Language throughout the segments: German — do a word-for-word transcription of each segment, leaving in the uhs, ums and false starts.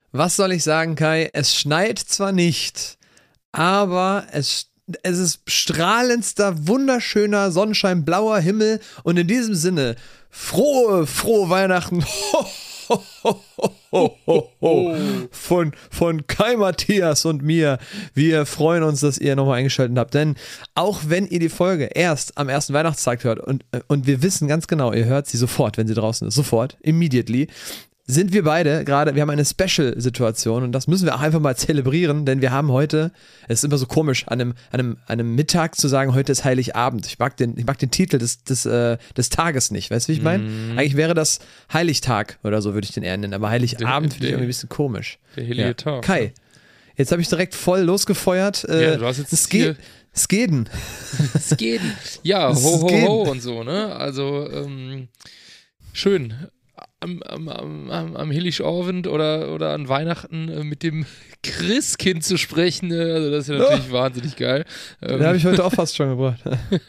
Was soll ich sagen, Kai? Es schneit zwar nicht, aber es, es ist strahlendster, wunderschöner Sonnenschein, blauer Himmel und in diesem Sinne, frohe, frohe Weihnachten. Ho, ho, ho, ho, ho, ho. Von, von Kai Matthias und mir. Wir freuen uns, dass ihr nochmal eingeschaltet habt, denn auch wenn ihr die Folge erst am ersten Weihnachtstag hört und, und wir wissen ganz genau, ihr hört sie sofort, wenn sie draußen ist, sofort, immediately, sind wir beide gerade, wir haben eine Special-Situation und das müssen wir auch einfach mal zelebrieren, denn wir haben heute, es ist immer so komisch, an einem, an einem, an einem Mittag zu sagen, heute ist Heiligabend. Ich mag den, ich mag den Titel des, des, äh, des Tages nicht, weißt du, wie ich meine? Mm. Eigentlich wäre das Heiligtag oder so, würde ich den eher nennen, aber Heiligabend finde ich irgendwie ein bisschen komisch. Der heilige ja. Tag. Kai, jetzt habe ich direkt voll losgefeuert. Äh, ja, du hast jetzt Ske- Skeden. Skeden. Ja, ho, ho, ho und so, ne? Also, ähm, schön. Am, am, am, am Heiligabend oder, oder an Weihnachten äh, mit dem Christkind zu sprechen, äh, also das ist ja natürlich oh. wahnsinnig geil. Ähm, Den habe ich heute auch fast schon gebracht.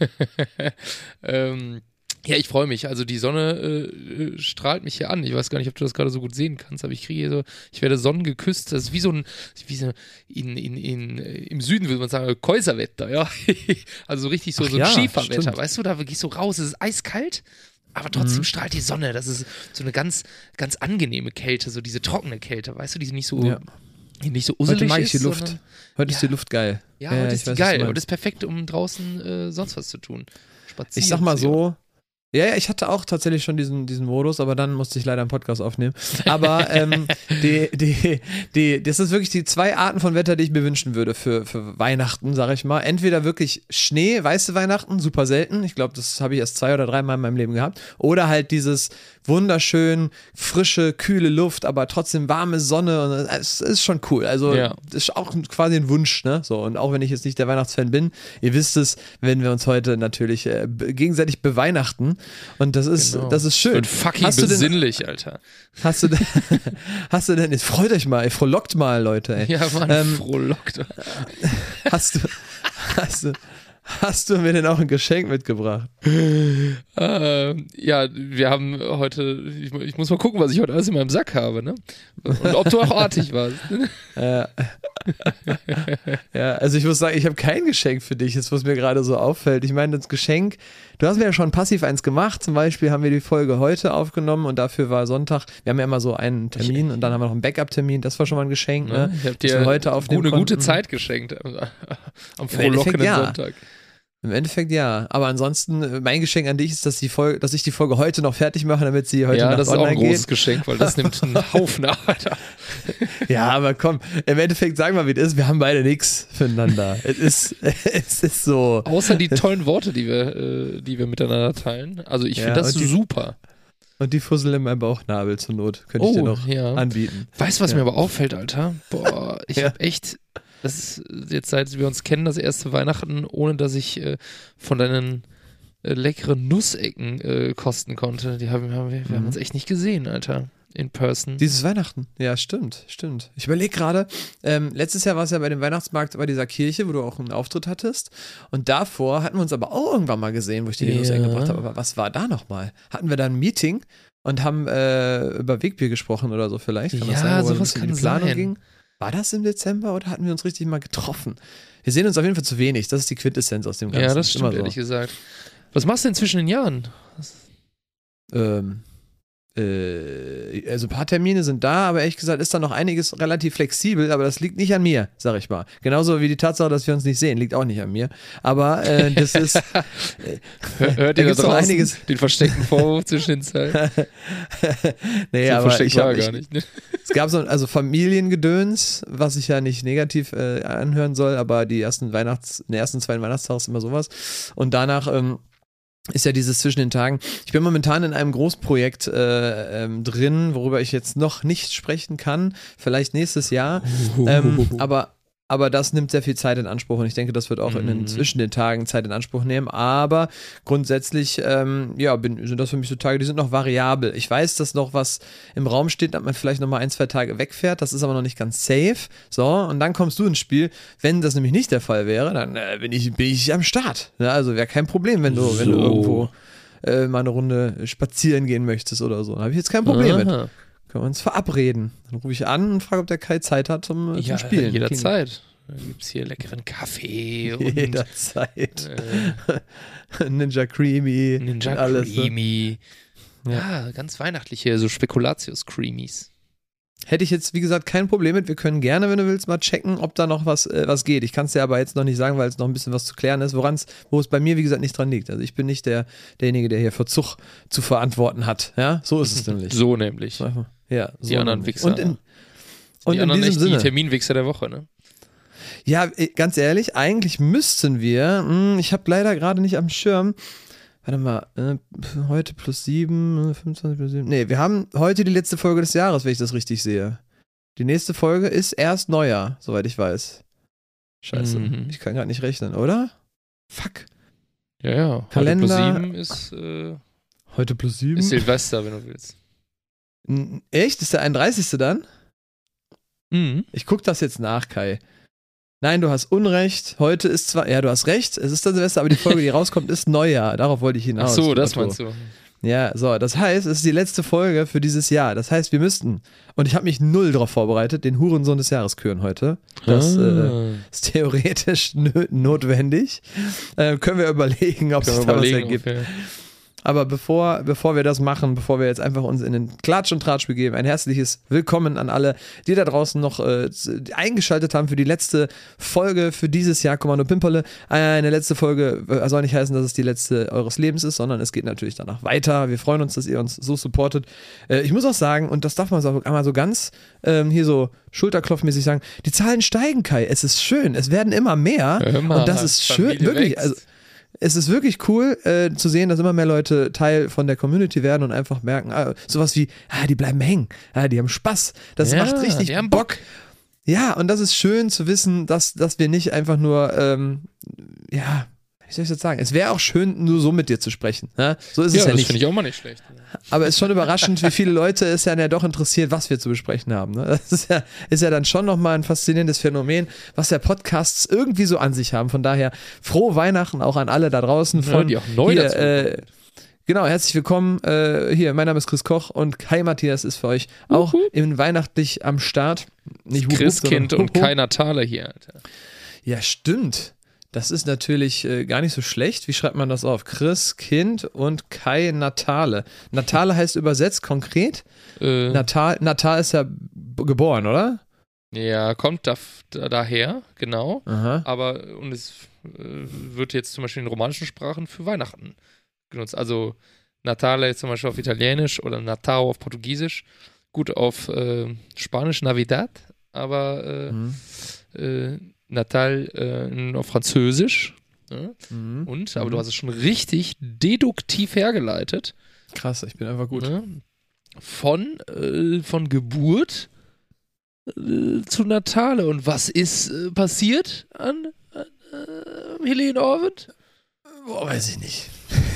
ähm, ja, ich freue mich. Also die Sonne äh, strahlt mich hier an. Ich weiß gar nicht, ob du das gerade so gut sehen kannst, aber ich kriege hier so, ich werde sonnengeküsst. Das ist wie so ein, wie so in, in, in, im Süden würde man sagen, Käuserwetter, ja. Also so richtig so, so ein ja, Schieferwetter. stimmt. Weißt du, da gehst du raus, es ist eiskalt. Aber trotzdem mhm. strahlt die Sonne. Das ist so eine ganz, ganz angenehme Kälte, so diese trockene Kälte, weißt du, die nicht so, ja. die nicht so usselig ist. Heute mag ist. ich die Luft. Heute ja. ist die Luft geil. Ja, ja heute ist die weiß, geil. Und das ist perfekt, um draußen äh, sonst was zu tun. Spazieren. Ich sag mal so, ja, ja, ich hatte auch tatsächlich schon diesen, diesen Modus, aber dann musste ich leider einen Podcast aufnehmen. Aber ähm, die, die, die, das ist wirklich die zwei Arten von Wetter, die ich mir wünschen würde für, für Weihnachten, sag ich mal. Entweder wirklich Schnee, weiße Weihnachten, super selten. Ich glaube, das habe ich erst zwei oder drei Mal in meinem Leben gehabt. Oder halt dieses wunderschön frische, kühle Luft, aber trotzdem warme Sonne. Und es ist schon cool. Also, ja. das ist auch quasi ein Wunsch, ne? So, und auch wenn ich jetzt nicht der Weihnachtsfan bin, ihr wisst es, wenn wir uns heute natürlich äh, gegenseitig beweihnachten. Und das ist, genau. das ist schön. Und fucking hast besinnlich, denn, Alter. Hast du denn, hast du denn, jetzt freut euch mal, ey, frohlockt mal, Leute, ey. Ja, Mann, ähm, frohlockt. Hast du, hast du, hast du mir denn auch ein Geschenk mitgebracht? Äh, ja, wir haben heute, ich, ich muss mal gucken, was ich heute alles in meinem Sack habe, ne? Und ob du auch artig warst. äh, ja, also ich muss sagen, ich habe kein Geschenk für dich, jetzt was mir gerade so auffällt. Ich meine, das Geschenk, du hast mir ja schon passiv eins gemacht, zum Beispiel haben wir die Folge heute aufgenommen und dafür war Sonntag, wir haben ja immer so einen Termin ich, und dann haben wir noch einen Backup-Termin, das war schon mal ein Geschenk, ne? Ich habe dir heute aufnehmen eine gute konnten. Zeit geschenkt am frohlockenden ja. Sonntag. Im Endeffekt ja, aber ansonsten, mein Geschenk an dich ist, dass, die Folge, dass ich die Folge heute noch fertig mache, damit sie heute ja, Nacht online geht. Ja, das ist auch ein geht. großes Geschenk, weil das nimmt einen Haufen Arbeit ab. Ja, aber komm, im Endeffekt sagen wir, wie es ist, wir haben beide nichts füreinander. es, ist, es ist so. Außer die tollen Worte, die wir, äh, die wir miteinander teilen. Also ich ja, finde das die, super. Und die Fussel in meinem Bauchnabel zur Not könnte oh, ich dir noch ja. anbieten. Weißt du, was ja. mir aber auffällt, Alter? Boah, ich ja. habe echt... Das ist jetzt, seit wir uns kennen, das erste Weihnachten, ohne dass ich äh, von deinen äh, leckeren Nussecken äh, kosten konnte. Die haben, haben wir, wir mhm. haben uns echt nicht gesehen, Alter. In person. Dieses Weihnachten. Ja, stimmt, stimmt. Ich überlege gerade, ähm, letztes Jahr war es ja bei dem Weihnachtsmarkt bei dieser Kirche, wo du auch einen Auftritt hattest. Und davor hatten wir uns aber auch irgendwann mal gesehen, wo ich dir die ja. Nussecken gebracht habe. Aber was war da nochmal? Hatten wir da ein Meeting und haben äh, über Wegbier gesprochen oder so vielleicht? Kann ja, das sein, wo sowas es in kann die Planung sein. ging? War das im Dezember oder hatten wir uns richtig mal getroffen? Wir sehen uns auf jeden Fall zu wenig. Das ist die Quintessenz aus dem Ganzen. Ja, das stimmt, Immer so. Ehrlich gesagt. Was machst du denn zwischen den Jahren? Ähm, äh, also ein paar Termine sind da, aber ehrlich gesagt ist da noch einiges relativ flexibel, aber das liegt nicht an mir, sag ich mal. Genauso wie die Tatsache, dass wir uns nicht sehen, liegt auch nicht an mir. Aber äh, das ist... Äh, Hört ihr da draußen einiges den versteckten Vorwurf zwischen den Zeilen? Nee, so aber ich war hab, gar ich, nicht. Ne? Es gab so also Familiengedöns, was ich ja nicht negativ äh, anhören soll, aber die ersten Weihnachts, in den ersten zwei Weihnachtstage ist immer sowas. Und danach ähm, ist ja dieses zwischen den Tagen. Ich bin momentan in einem Großprojekt äh, ähm, drin, worüber ich jetzt noch nicht sprechen kann. Vielleicht nächstes Jahr. Ähm, aber Aber das nimmt sehr viel Zeit in Anspruch und ich denke, das wird auch mhm. in den, zwischen den Tagen Zeit in Anspruch nehmen. Aber grundsätzlich, ähm, ja, bin, sind das für mich so Tage, die sind noch variabel. Ich weiß, dass noch was im Raum steht, dass man vielleicht noch mal ein, zwei Tage wegfährt. Das ist aber noch nicht ganz safe. So, und dann kommst du ins Spiel. Wenn das nämlich nicht der Fall wäre, dann äh, bin, ich, bin ich am Start. Ja, also wäre kein Problem, wenn du, so. wenn du irgendwo äh, mal eine Runde spazieren gehen möchtest oder so. Da habe ich jetzt kein Problem Aha. mit. können wir uns verabreden. Dann rufe ich an und frage, ob der Kai Zeit hat zum, äh, Ja, zum Spielen. jederzeit. Da gibt es hier leckeren Kaffee und Jederzeit. äh, Ninja Creamy. Ninja alles, ne? Creamy. Ja. Ja, ganz weihnachtliche, so Spekulatius-Creamies. Hätte ich jetzt, wie gesagt, kein Problem mit. Wir können gerne, wenn du willst, mal checken, ob da noch was, äh, was geht. Ich kann es dir aber jetzt noch nicht sagen, weil es noch ein bisschen was zu klären ist, woran's, wo es bei mir, wie gesagt, nicht dran liegt. Also ich bin nicht der, derjenige, der hier Verzug zu verantworten hat. Ja, so ist es nämlich. So nämlich. Ja, so Die anderen nämlich. Wichser. Und in, und die in anderen diesem echt Sinne. die Terminwichser der Woche, ne? Ja, äh, ganz ehrlich, eigentlich müssten wir, mh, ich habe leider gerade nicht am Schirm, warte mal, äh, heute plus sieben, fünfundzwanzig plus sieben, nee, wir haben heute die letzte Folge des Jahres, wenn ich das richtig sehe. Die nächste Folge ist erst Neujahr, soweit ich weiß. Scheiße, Mhm. ich kann gerade nicht rechnen, oder? Fuck. Ja, ja. Kalender- Heute plus sieben ist, äh, Heute plus sieben? ist Silvester, wenn du willst. N- Echt? Ist der einunddreißigste dann? Mhm. Ich guck das jetzt nach, Kai. Nein, du hast Unrecht. Heute ist zwar, ja, du hast recht, es ist dann Silvester, aber die Folge, die rauskommt, ist Neujahr. Darauf wollte ich Ach hinaus. so, das Otto. meinst du. Ja, so, das heißt, es ist die letzte Folge für dieses Jahr. Das heißt, wir müssten, und ich habe mich null darauf vorbereitet, den Hurensohn des Jahres küren heute. Das äh, ah. ist theoretisch nö- notwendig. Äh, können wir überlegen, ob Können es wir da was überlegen, ergibt. ob wir- Aber bevor, bevor wir das machen, bevor wir jetzt einfach uns in den Klatsch und Tratsch begeben, ein herzliches Willkommen an alle, die da draußen noch äh, z- eingeschaltet haben für die letzte Folge für dieses Jahr Kommando Pimperle. Eine letzte Folge äh, soll nicht heißen, dass es die letzte eures Lebens ist, sondern es geht natürlich danach weiter. Wir freuen uns, dass ihr uns so supportet. Äh, ich muss auch sagen, und das darf man so einmal so ganz ähm, hier so schulterklopfmäßig sagen, die Zahlen steigen, Kai. Es ist schön, es werden immer mehr. Hör mal, und das ist schön, Familie wirklich. wächst. Also, es ist wirklich cool äh, zu sehen, dass immer mehr Leute Teil von der Community werden und einfach merken, ah, sowas wie, ah, die bleiben hängen, ah, die haben Spaß, das Ja, macht richtig die haben Bock. Bock. Ja, und das ist schön zu wissen, dass, dass wir nicht einfach nur, ähm, ja, wie soll ich das sagen? Es wäre auch schön, nur so mit dir zu sprechen. Ne? So ist Ja, es ja das nicht. finde ich auch mal nicht schlecht. Aber es ist schon überraschend, wie viele Leute es ja, ja doch interessiert, was wir zu besprechen haben. Ne? Das ist ja, ist ja dann schon nochmal ein faszinierendes Phänomen, was ja Podcasts irgendwie so an sich haben. Von daher frohe Weihnachten auch an alle da draußen. Von Ja, die auch neu hier, dazu äh, Genau, herzlich willkommen. Äh, hier, mein Name ist Chris Koch und Kai Matthias ist für euch auch Uhu. im weihnachtlich am Start. Nicht Hup, Hup, Christkind sondern und Hup, Hup. Kai Natale hier, Alter. Ja, stimmt. Das ist natürlich äh, gar nicht so schlecht. Wie schreibt man das auf? Chris Kind und Kai Natale. Natale heißt übersetzt konkret. Äh, Natal, Natal ist ja b- geboren, oder? ja, kommt da, da, daher, genau. Aha. Aber, und es äh, wird jetzt zum Beispiel in romanischen Sprachen für Weihnachten genutzt. Also Natale jetzt zum Beispiel auf Italienisch oder Natal auf Portugiesisch. Gut auf äh, Spanisch Navidad, aber äh, Mhm. äh, Natal äh, auf Französisch. Ne? Mhm. Und, aber Mhm. du hast es schon richtig deduktiv hergeleitet. Krass, ich bin einfach gut. Ne? Von, äh, von Geburt äh, zu Natale. Und was ist äh, passiert an, an äh, Helene Orwend? Boah, weiß ich nicht.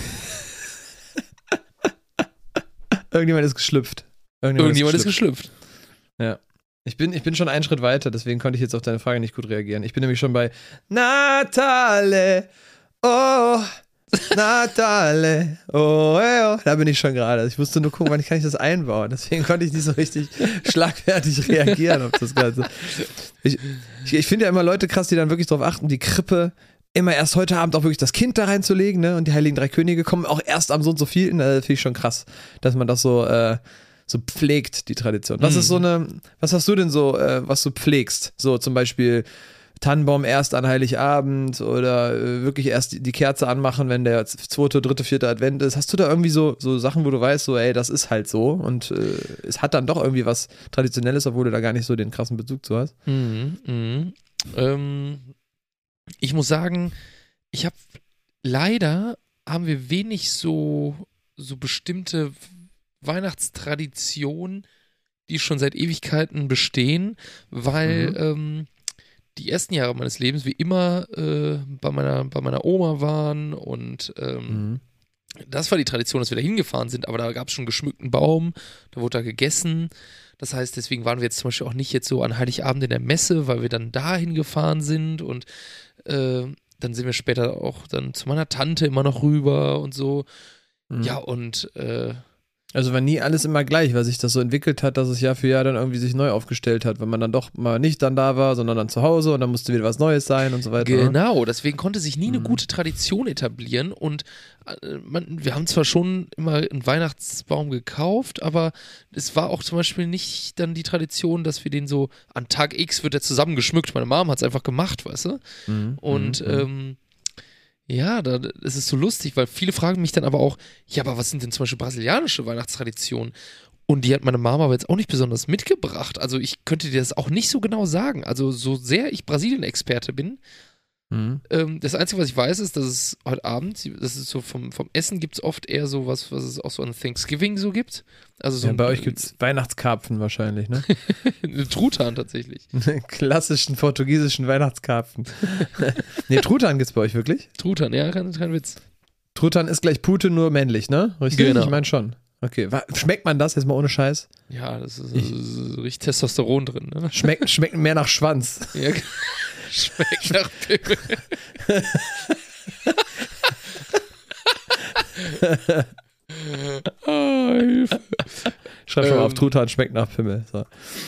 Irgendjemand ist geschlüpft. Irgendjemand ist geschlüpft. Ja. Ich bin, ich bin schon einen Schritt weiter, deswegen konnte ich jetzt auf deine Frage nicht gut reagieren. Ich bin nämlich schon bei Natale, oh, Natale, oh, eh, oh. Da bin ich schon gerade. Ich musste nur gucken, wann kann ich das einbauen. Deswegen konnte ich nicht so richtig schlagfertig reagieren auf das Ganze. Ich, ich, ich finde ja immer Leute krass, die dann wirklich darauf achten, die Krippe immer erst heute Abend auch wirklich das Kind da reinzulegen, ne? Und die Heiligen Drei Könige kommen auch erst am so und so viel. Da finde ich schon krass, dass man das so, äh, so pflegt, die Tradition. Was Mhm. ist so eine, was hast du denn so, äh, was du pflegst? So zum Beispiel Tannenbaum erst an Heiligabend oder äh, wirklich erst die, die Kerze anmachen, wenn der zweite, dritte, vierte Advent ist. Hast du da irgendwie so, so Sachen, wo du weißt, so ey, das ist halt so und äh, es hat dann doch irgendwie was Traditionelles, obwohl du da gar nicht so den krassen Bezug zu hast? Mhm, mhm. Ähm, ich muss sagen, ich habe leider haben wir wenig so, so bestimmte Weihnachtstraditionen, die schon seit Ewigkeiten bestehen, weil Mhm. ähm, die ersten Jahre meines Lebens wie immer äh, bei, meiner, bei meiner Oma waren und ähm, Mhm. das war die Tradition, dass wir da hingefahren sind, aber da gab es schon einen geschmückten Baum, da wurde da gegessen. Das heißt, deswegen waren wir jetzt zum Beispiel auch nicht jetzt so an Heiligabend in der Messe, weil wir dann da hingefahren sind und äh, dann sind wir später auch dann zu meiner Tante immer noch rüber und so. Mhm. Ja, und äh, Also war nie alles immer gleich, weil sich das so entwickelt hat, dass es Jahr für Jahr dann irgendwie sich neu aufgestellt hat, wenn man dann doch mal nicht dann da war, sondern dann zu Hause und dann musste wieder was Neues sein und so weiter. Genau, deswegen konnte sich nie eine mhm. gute Tradition etablieren und äh, man, wir haben zwar schon immer einen Weihnachtsbaum gekauft, aber es war auch zum Beispiel nicht dann die Tradition, dass wir den so an Tag X wird der zusammengeschmückt. Meine Mom hat es einfach gemacht, weißt du? Mhm. Und mhm. ähm, ja, da, das ist so lustig, weil viele fragen mich dann aber auch, ja, aber was sind denn zum Beispiel brasilianische Weihnachtstraditionen? Und die hat meine Mama aber jetzt auch nicht besonders mitgebracht. Also ich könnte dir das auch nicht so genau sagen. Also so sehr ich Brasilien-Experte bin, mhm. ähm, das Einzige, was ich weiß, ist, dass es heute Abend, das ist so vom, vom Essen gibt es oft eher so was, was es auch so an Thanksgiving so gibt. Also so ja, ein, bei euch gibt es Weihnachtskarpfen wahrscheinlich, ne? Truthahn tatsächlich. Klassischen portugiesischen Weihnachtskarpfen. Ne, Truthahn gibt es bei euch wirklich? Truthahn, ja, kein, kein Witz. Truthahn ist gleich Pute, nur männlich, ne? Richtig? Genau. Ich meine schon. Okay, schmeckt man das jetzt mal ohne Scheiß? Ja, das ist, das ist richtig Testosteron drin, ne? Schmeckt, schmeckt mehr nach Schwanz. Ja, schmeckt nach Pimmel. Oh, Hilfe. Schreib schon ähm. mal auf, Truthahn schmeckt nach Pimmel. So.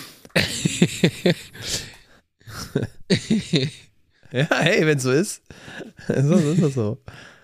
Ja, hey, wenn es so ist. So ist das so.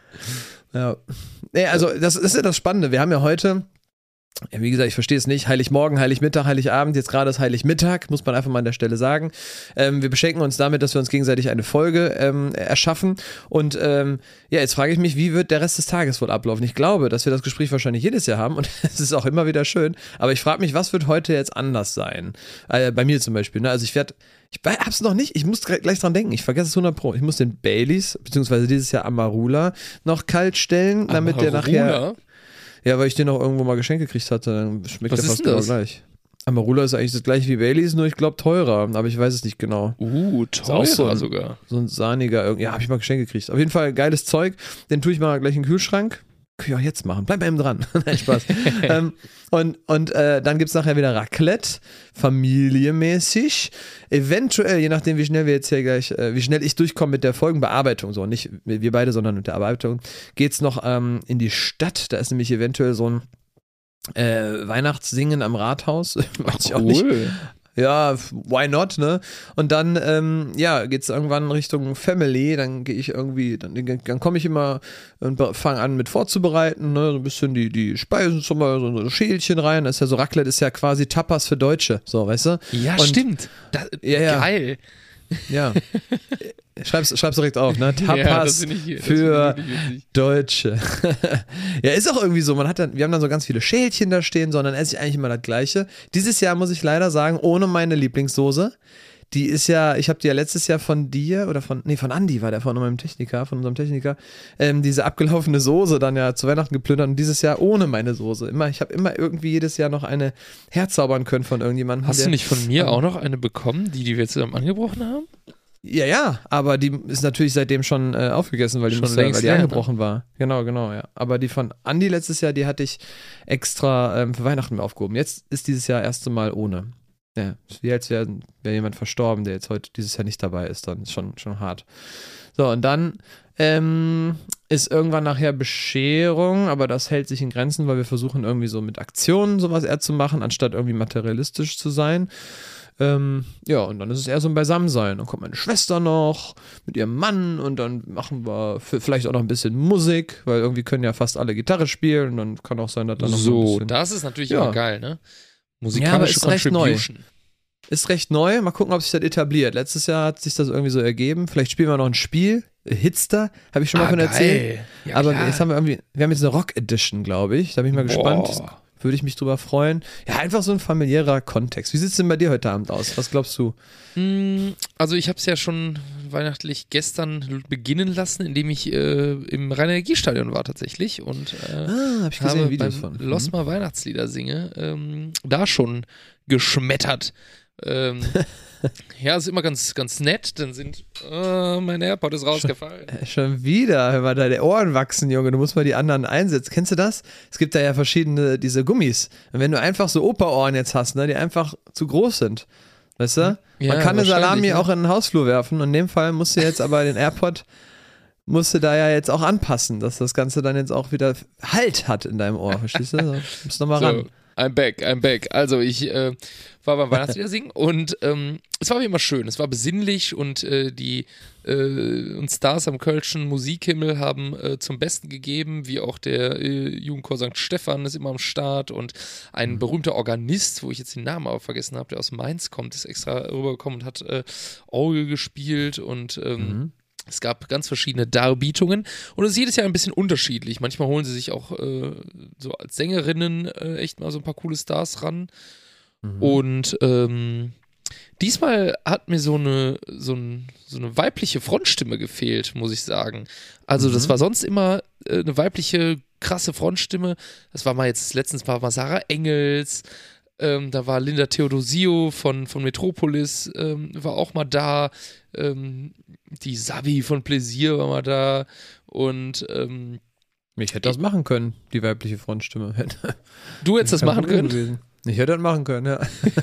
Ja. Nee, also das ist ja das Spannende. Wir haben ja heute, ja, wie gesagt, ich verstehe es nicht, Heiligmorgen, Heiligmittag, Heiligabend, jetzt gerade ist Heiligmittag, muss man einfach mal an der Stelle sagen. Ähm, wir beschenken uns damit, dass wir uns gegenseitig eine Folge ähm, erschaffen und ähm, ja, jetzt frage ich mich, wie wird der Rest des Tages wohl ablaufen? Ich glaube, dass wir das Gespräch wahrscheinlich jedes Jahr haben und es ist auch immer wieder schön, aber ich frage mich, was wird heute jetzt anders sein? Äh, bei mir zum Beispiel, ne? Also ich werde Ich hab's noch nicht, ich muss gleich dran denken, ich vergesse es hundert Pro. Ich muss den Baileys, beziehungsweise dieses Jahr Amarula, noch kalt stellen, damit Amarula? der nachher... Ja, weil ich den auch irgendwo mal geschenkt gekriegt hatte, dann schmeckt Was der fast genau das? gleich. Amarula ist eigentlich das gleiche wie Baileys, nur ich glaube teurer, aber ich weiß es nicht genau. Uh, teurer auch so ein, sogar. So ein sahniger, ja, habe ich mal geschenkt gekriegt. Auf jeden Fall geiles Zeug, den tue ich mal gleich in den Kühlschrank. Kann ich auch jetzt machen. Bleib bei ihm dran. Nein, Spaß. ähm, und und äh, dann gibt es nachher wieder Raclette, familienmäßig. Eventuell, je nachdem, wie schnell wir jetzt hier gleich, äh, wie schnell ich durchkomme mit der Folgenbearbeitung, so nicht wir beide, sondern mit der Bearbeitung, geht es noch ähm, in die Stadt. Da ist nämlich eventuell so ein äh, Weihnachtssingen am Rathaus. Weiß ich auch nicht. Ja, why not, ne? Und dann, ähm, ja, geht's irgendwann Richtung Family, dann gehe ich irgendwie, dann, dann komme ich immer und fange an mit vorzubereiten, ne, so ein bisschen die, die Speisen schon mal, so ein Schälchen rein, das ist ja so, Raclette ist ja quasi Tapas für Deutsche, so, weißt du? Ja, und, stimmt. Das, ja, ja. Geil. Ja. Schreib's, schreib's direkt auf, ne? Tapas ja, ich, für Deutsche. Ja, ist auch irgendwie so, man hat dann, wir haben dann so ganz viele Schälchen da stehen, sondern esse ich eigentlich immer das Gleiche. Dieses Jahr muss ich leider sagen, ohne meine Lieblingssoße. Die ist ja, ich habe die ja letztes Jahr von dir oder von, nee, von Andi war der von meinem Techniker, von unserem Techniker, ähm, diese abgelaufene Soße dann ja zu Weihnachten geplündert und dieses Jahr ohne meine Soße. Immer, ich habe immer irgendwie jedes Jahr noch eine herzaubern können von irgendjemandem. Hast der, du nicht von mir ähm, auch noch eine bekommen, die, die wir zusammen angebrochen haben? Ja, ja, aber die ist natürlich seitdem schon äh, aufgegessen, weil die, schon musste, weil die leer, angebrochen ne? war. Genau, genau, ja. Aber die von Andi letztes Jahr, die hatte ich extra ähm, für Weihnachten mir aufgehoben. Jetzt ist dieses Jahr erste Mal ohne. Ja, wie als wäre wär jemand verstorben, der jetzt heute dieses Jahr nicht dabei ist, dann ist schon, schon hart. So, und dann ähm, ist irgendwann nachher Bescherung, aber das hält sich in Grenzen, weil wir versuchen irgendwie so mit Aktionen sowas eher zu machen, anstatt irgendwie materialistisch zu sein. Ähm, ja, und dann ist es eher so ein Beisammensein. Dann kommt meine Schwester noch mit ihrem Mann und dann machen wir vielleicht auch noch ein bisschen Musik, weil irgendwie können ja fast alle Gitarre spielen und dann kann auch sein, dass dann noch so ein bisschen... So, das ist natürlich ja. immer geil, ne? Musikalische ja, ist Contribution. Recht neu. Ist recht neu. Mal gucken, ob sich das etabliert. Letztes Jahr hat sich das irgendwie so ergeben. Vielleicht spielen wir noch ein Spiel. Hitster, habe ich schon mal ah, von erzählt. Geil. Ja, aber klar. jetzt haben wir irgendwie, wir haben jetzt eine Rock Edition, glaube ich. Da bin ich mal Boah. gespannt. Würde ich mich drüber freuen. Ja, einfach so ein familiärer Kontext. Wie sieht es denn bei dir heute Abend aus? Was glaubst du? Also ich habe es ja schon weihnachtlich gestern beginnen lassen, indem ich äh, im Rhein-Energie-Stadion war tatsächlich und äh, ah, hab ich gesehen, habe Videos beim von. Losma Weihnachtslieder singe, ähm, da schon geschmettert. Ähm, ja, ist immer ganz, ganz nett, dann sind, oh, mein AirPod ist rausgefallen. Schon, schon wieder, hör mal, deine Ohren wachsen, Junge, du musst mal die anderen einsetzen. Kennst du das? Es gibt da ja verschiedene, diese Gummis. Und wenn du einfach so Opa-Ohren jetzt hast, ne, die einfach zu groß sind, weißt du? Ja, man kann eine Salami ne? auch in den Hausflur werfen und in dem Fall musst du jetzt aber den AirPod musst du da ja jetzt auch anpassen, dass das Ganze dann jetzt auch wieder Halt hat in deinem Ohr, verstehst du? Du musst nochmal So, ran. I'm back, I'm back. Also ich äh, war beim Weihnachtslieder singen und ähm, es war wie immer schön, es war besinnlich und äh, die äh, und Stars am Kölschen Musikhimmel haben äh, zum Besten gegeben, wie auch der äh, Jugendchor Sankt Stephan ist immer am Start und ein mhm. berühmter Organist, wo ich jetzt den Namen aber vergessen habe, der aus Mainz kommt, ist extra rübergekommen und hat äh, Orgel gespielt und ähm, mhm. es gab ganz verschiedene Darbietungen und es ist jedes Jahr ein bisschen unterschiedlich. Manchmal holen sie sich auch äh, so als Sängerinnen äh, echt mal so ein paar coole Stars ran. Mhm. Und ähm, diesmal hat mir so eine, so, ein, so eine weibliche Frontstimme gefehlt, muss ich sagen. Also mhm. das war sonst immer äh, eine weibliche, krasse Frontstimme. Das war mal jetzt, letztens war mal Sarah Engels. Ähm, da war Linda Theodosio von, von Metropolis, ähm, war auch mal da. Ähm, die Savi von Pläsier war mal da. Und ähm, ich hätte das machen können, die weibliche Frontstimme. Du hättest das machen können? Gewesen. Ich hätte das machen können, ja.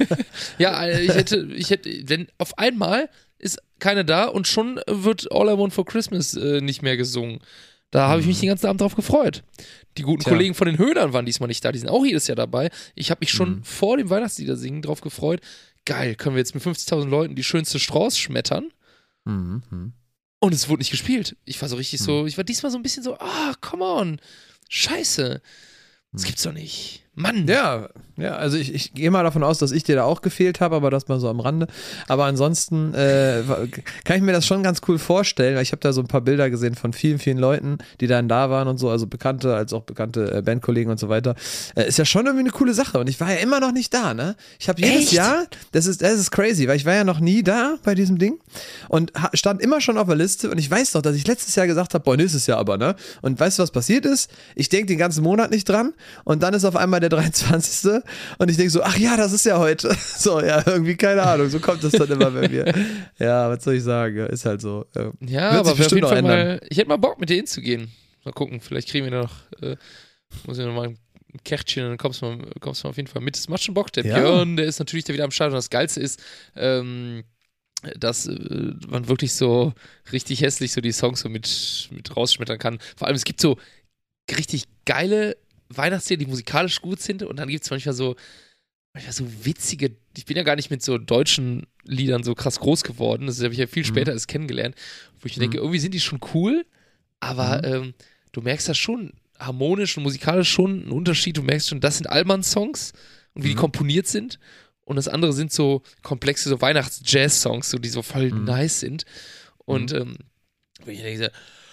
Ja, ich hätte, ich hätte, wenn auf einmal ist keiner da und schon wird All I Want for Christmas äh, nicht mehr gesungen. Da habe ich mich den ganzen Abend drauf gefreut. Die guten Tja. Kollegen von den Höhnern waren diesmal nicht da, die sind auch jedes Jahr dabei. Ich habe mich schon mhm. vor dem Weihnachtslieder singen drauf gefreut. Geil, können wir jetzt mit fünfzigtausend Leuten die schönste Strauß schmettern? Mhm. Und es wurde nicht gespielt. Ich war so richtig mhm. so, ich war diesmal so ein bisschen so, ah, oh, come on, scheiße. Das gibt's doch nicht. Mann. Ja, ja, also ich, ich gehe mal davon aus, dass ich dir da auch gefehlt habe, aber das mal so am Rande. Aber ansonsten äh, kann ich mir das schon ganz cool vorstellen, weil ich habe da so ein paar Bilder gesehen von vielen, vielen Leuten, die dann da waren und so, also Bekannte, als auch bekannte äh, Bandkollegen und so weiter. Äh, ist ja schon irgendwie eine coole Sache und ich war ja immer noch nicht da, ne? Ich habe jedes Echt? Jahr, das ist, das ist crazy, weil ich war ja noch nie da bei diesem Ding und ha- stand immer schon auf der Liste und ich weiß doch, dass ich letztes Jahr gesagt habe, boah, nächstes Jahr aber, ne? Und weißt du, was passiert ist? Ich denke den ganzen Monat nicht dran und dann ist auf einmal der dreiundzwanzigste und ich denke so, ach ja, das ist ja heute. So, ja, irgendwie, keine Ahnung, so kommt das dann immer bei mir. Ja, was soll ich sagen, ist halt so. Ja, aber auf jeden Fall mal, ich hätte mal Bock, mit dir hinzugehen. Mal gucken, vielleicht kriegen wir noch, äh, muss ich noch mal ein Kärtchen und dann kommst du mal, kommst du mal auf jeden Fall mit. Das macht schon Bock. Der ja. Björn, der ist natürlich da wieder am Start und das Geilste ist, ähm, dass äh, man wirklich so richtig hässlich so die Songs so mit, mit rausschmettern kann. Vor allem, es gibt so richtig geile Weihnachtslieder, die musikalisch gut sind und dann gibt es manchmal so manchmal so witzige, ich bin ja gar nicht mit so deutschen Liedern so krass groß geworden, das habe ich ja viel später mhm. erst kennengelernt, wo ich mhm. denke, irgendwie sind die schon cool, aber mhm. ähm, du merkst das schon harmonisch und musikalisch schon einen Unterschied, du merkst schon, das sind Allmann-Songs und wie mhm. die komponiert sind und das andere sind so komplexe so Weihnachts-Jazz-Songs, so, die so voll mhm. nice sind und mhm. ähm, wo ich denke,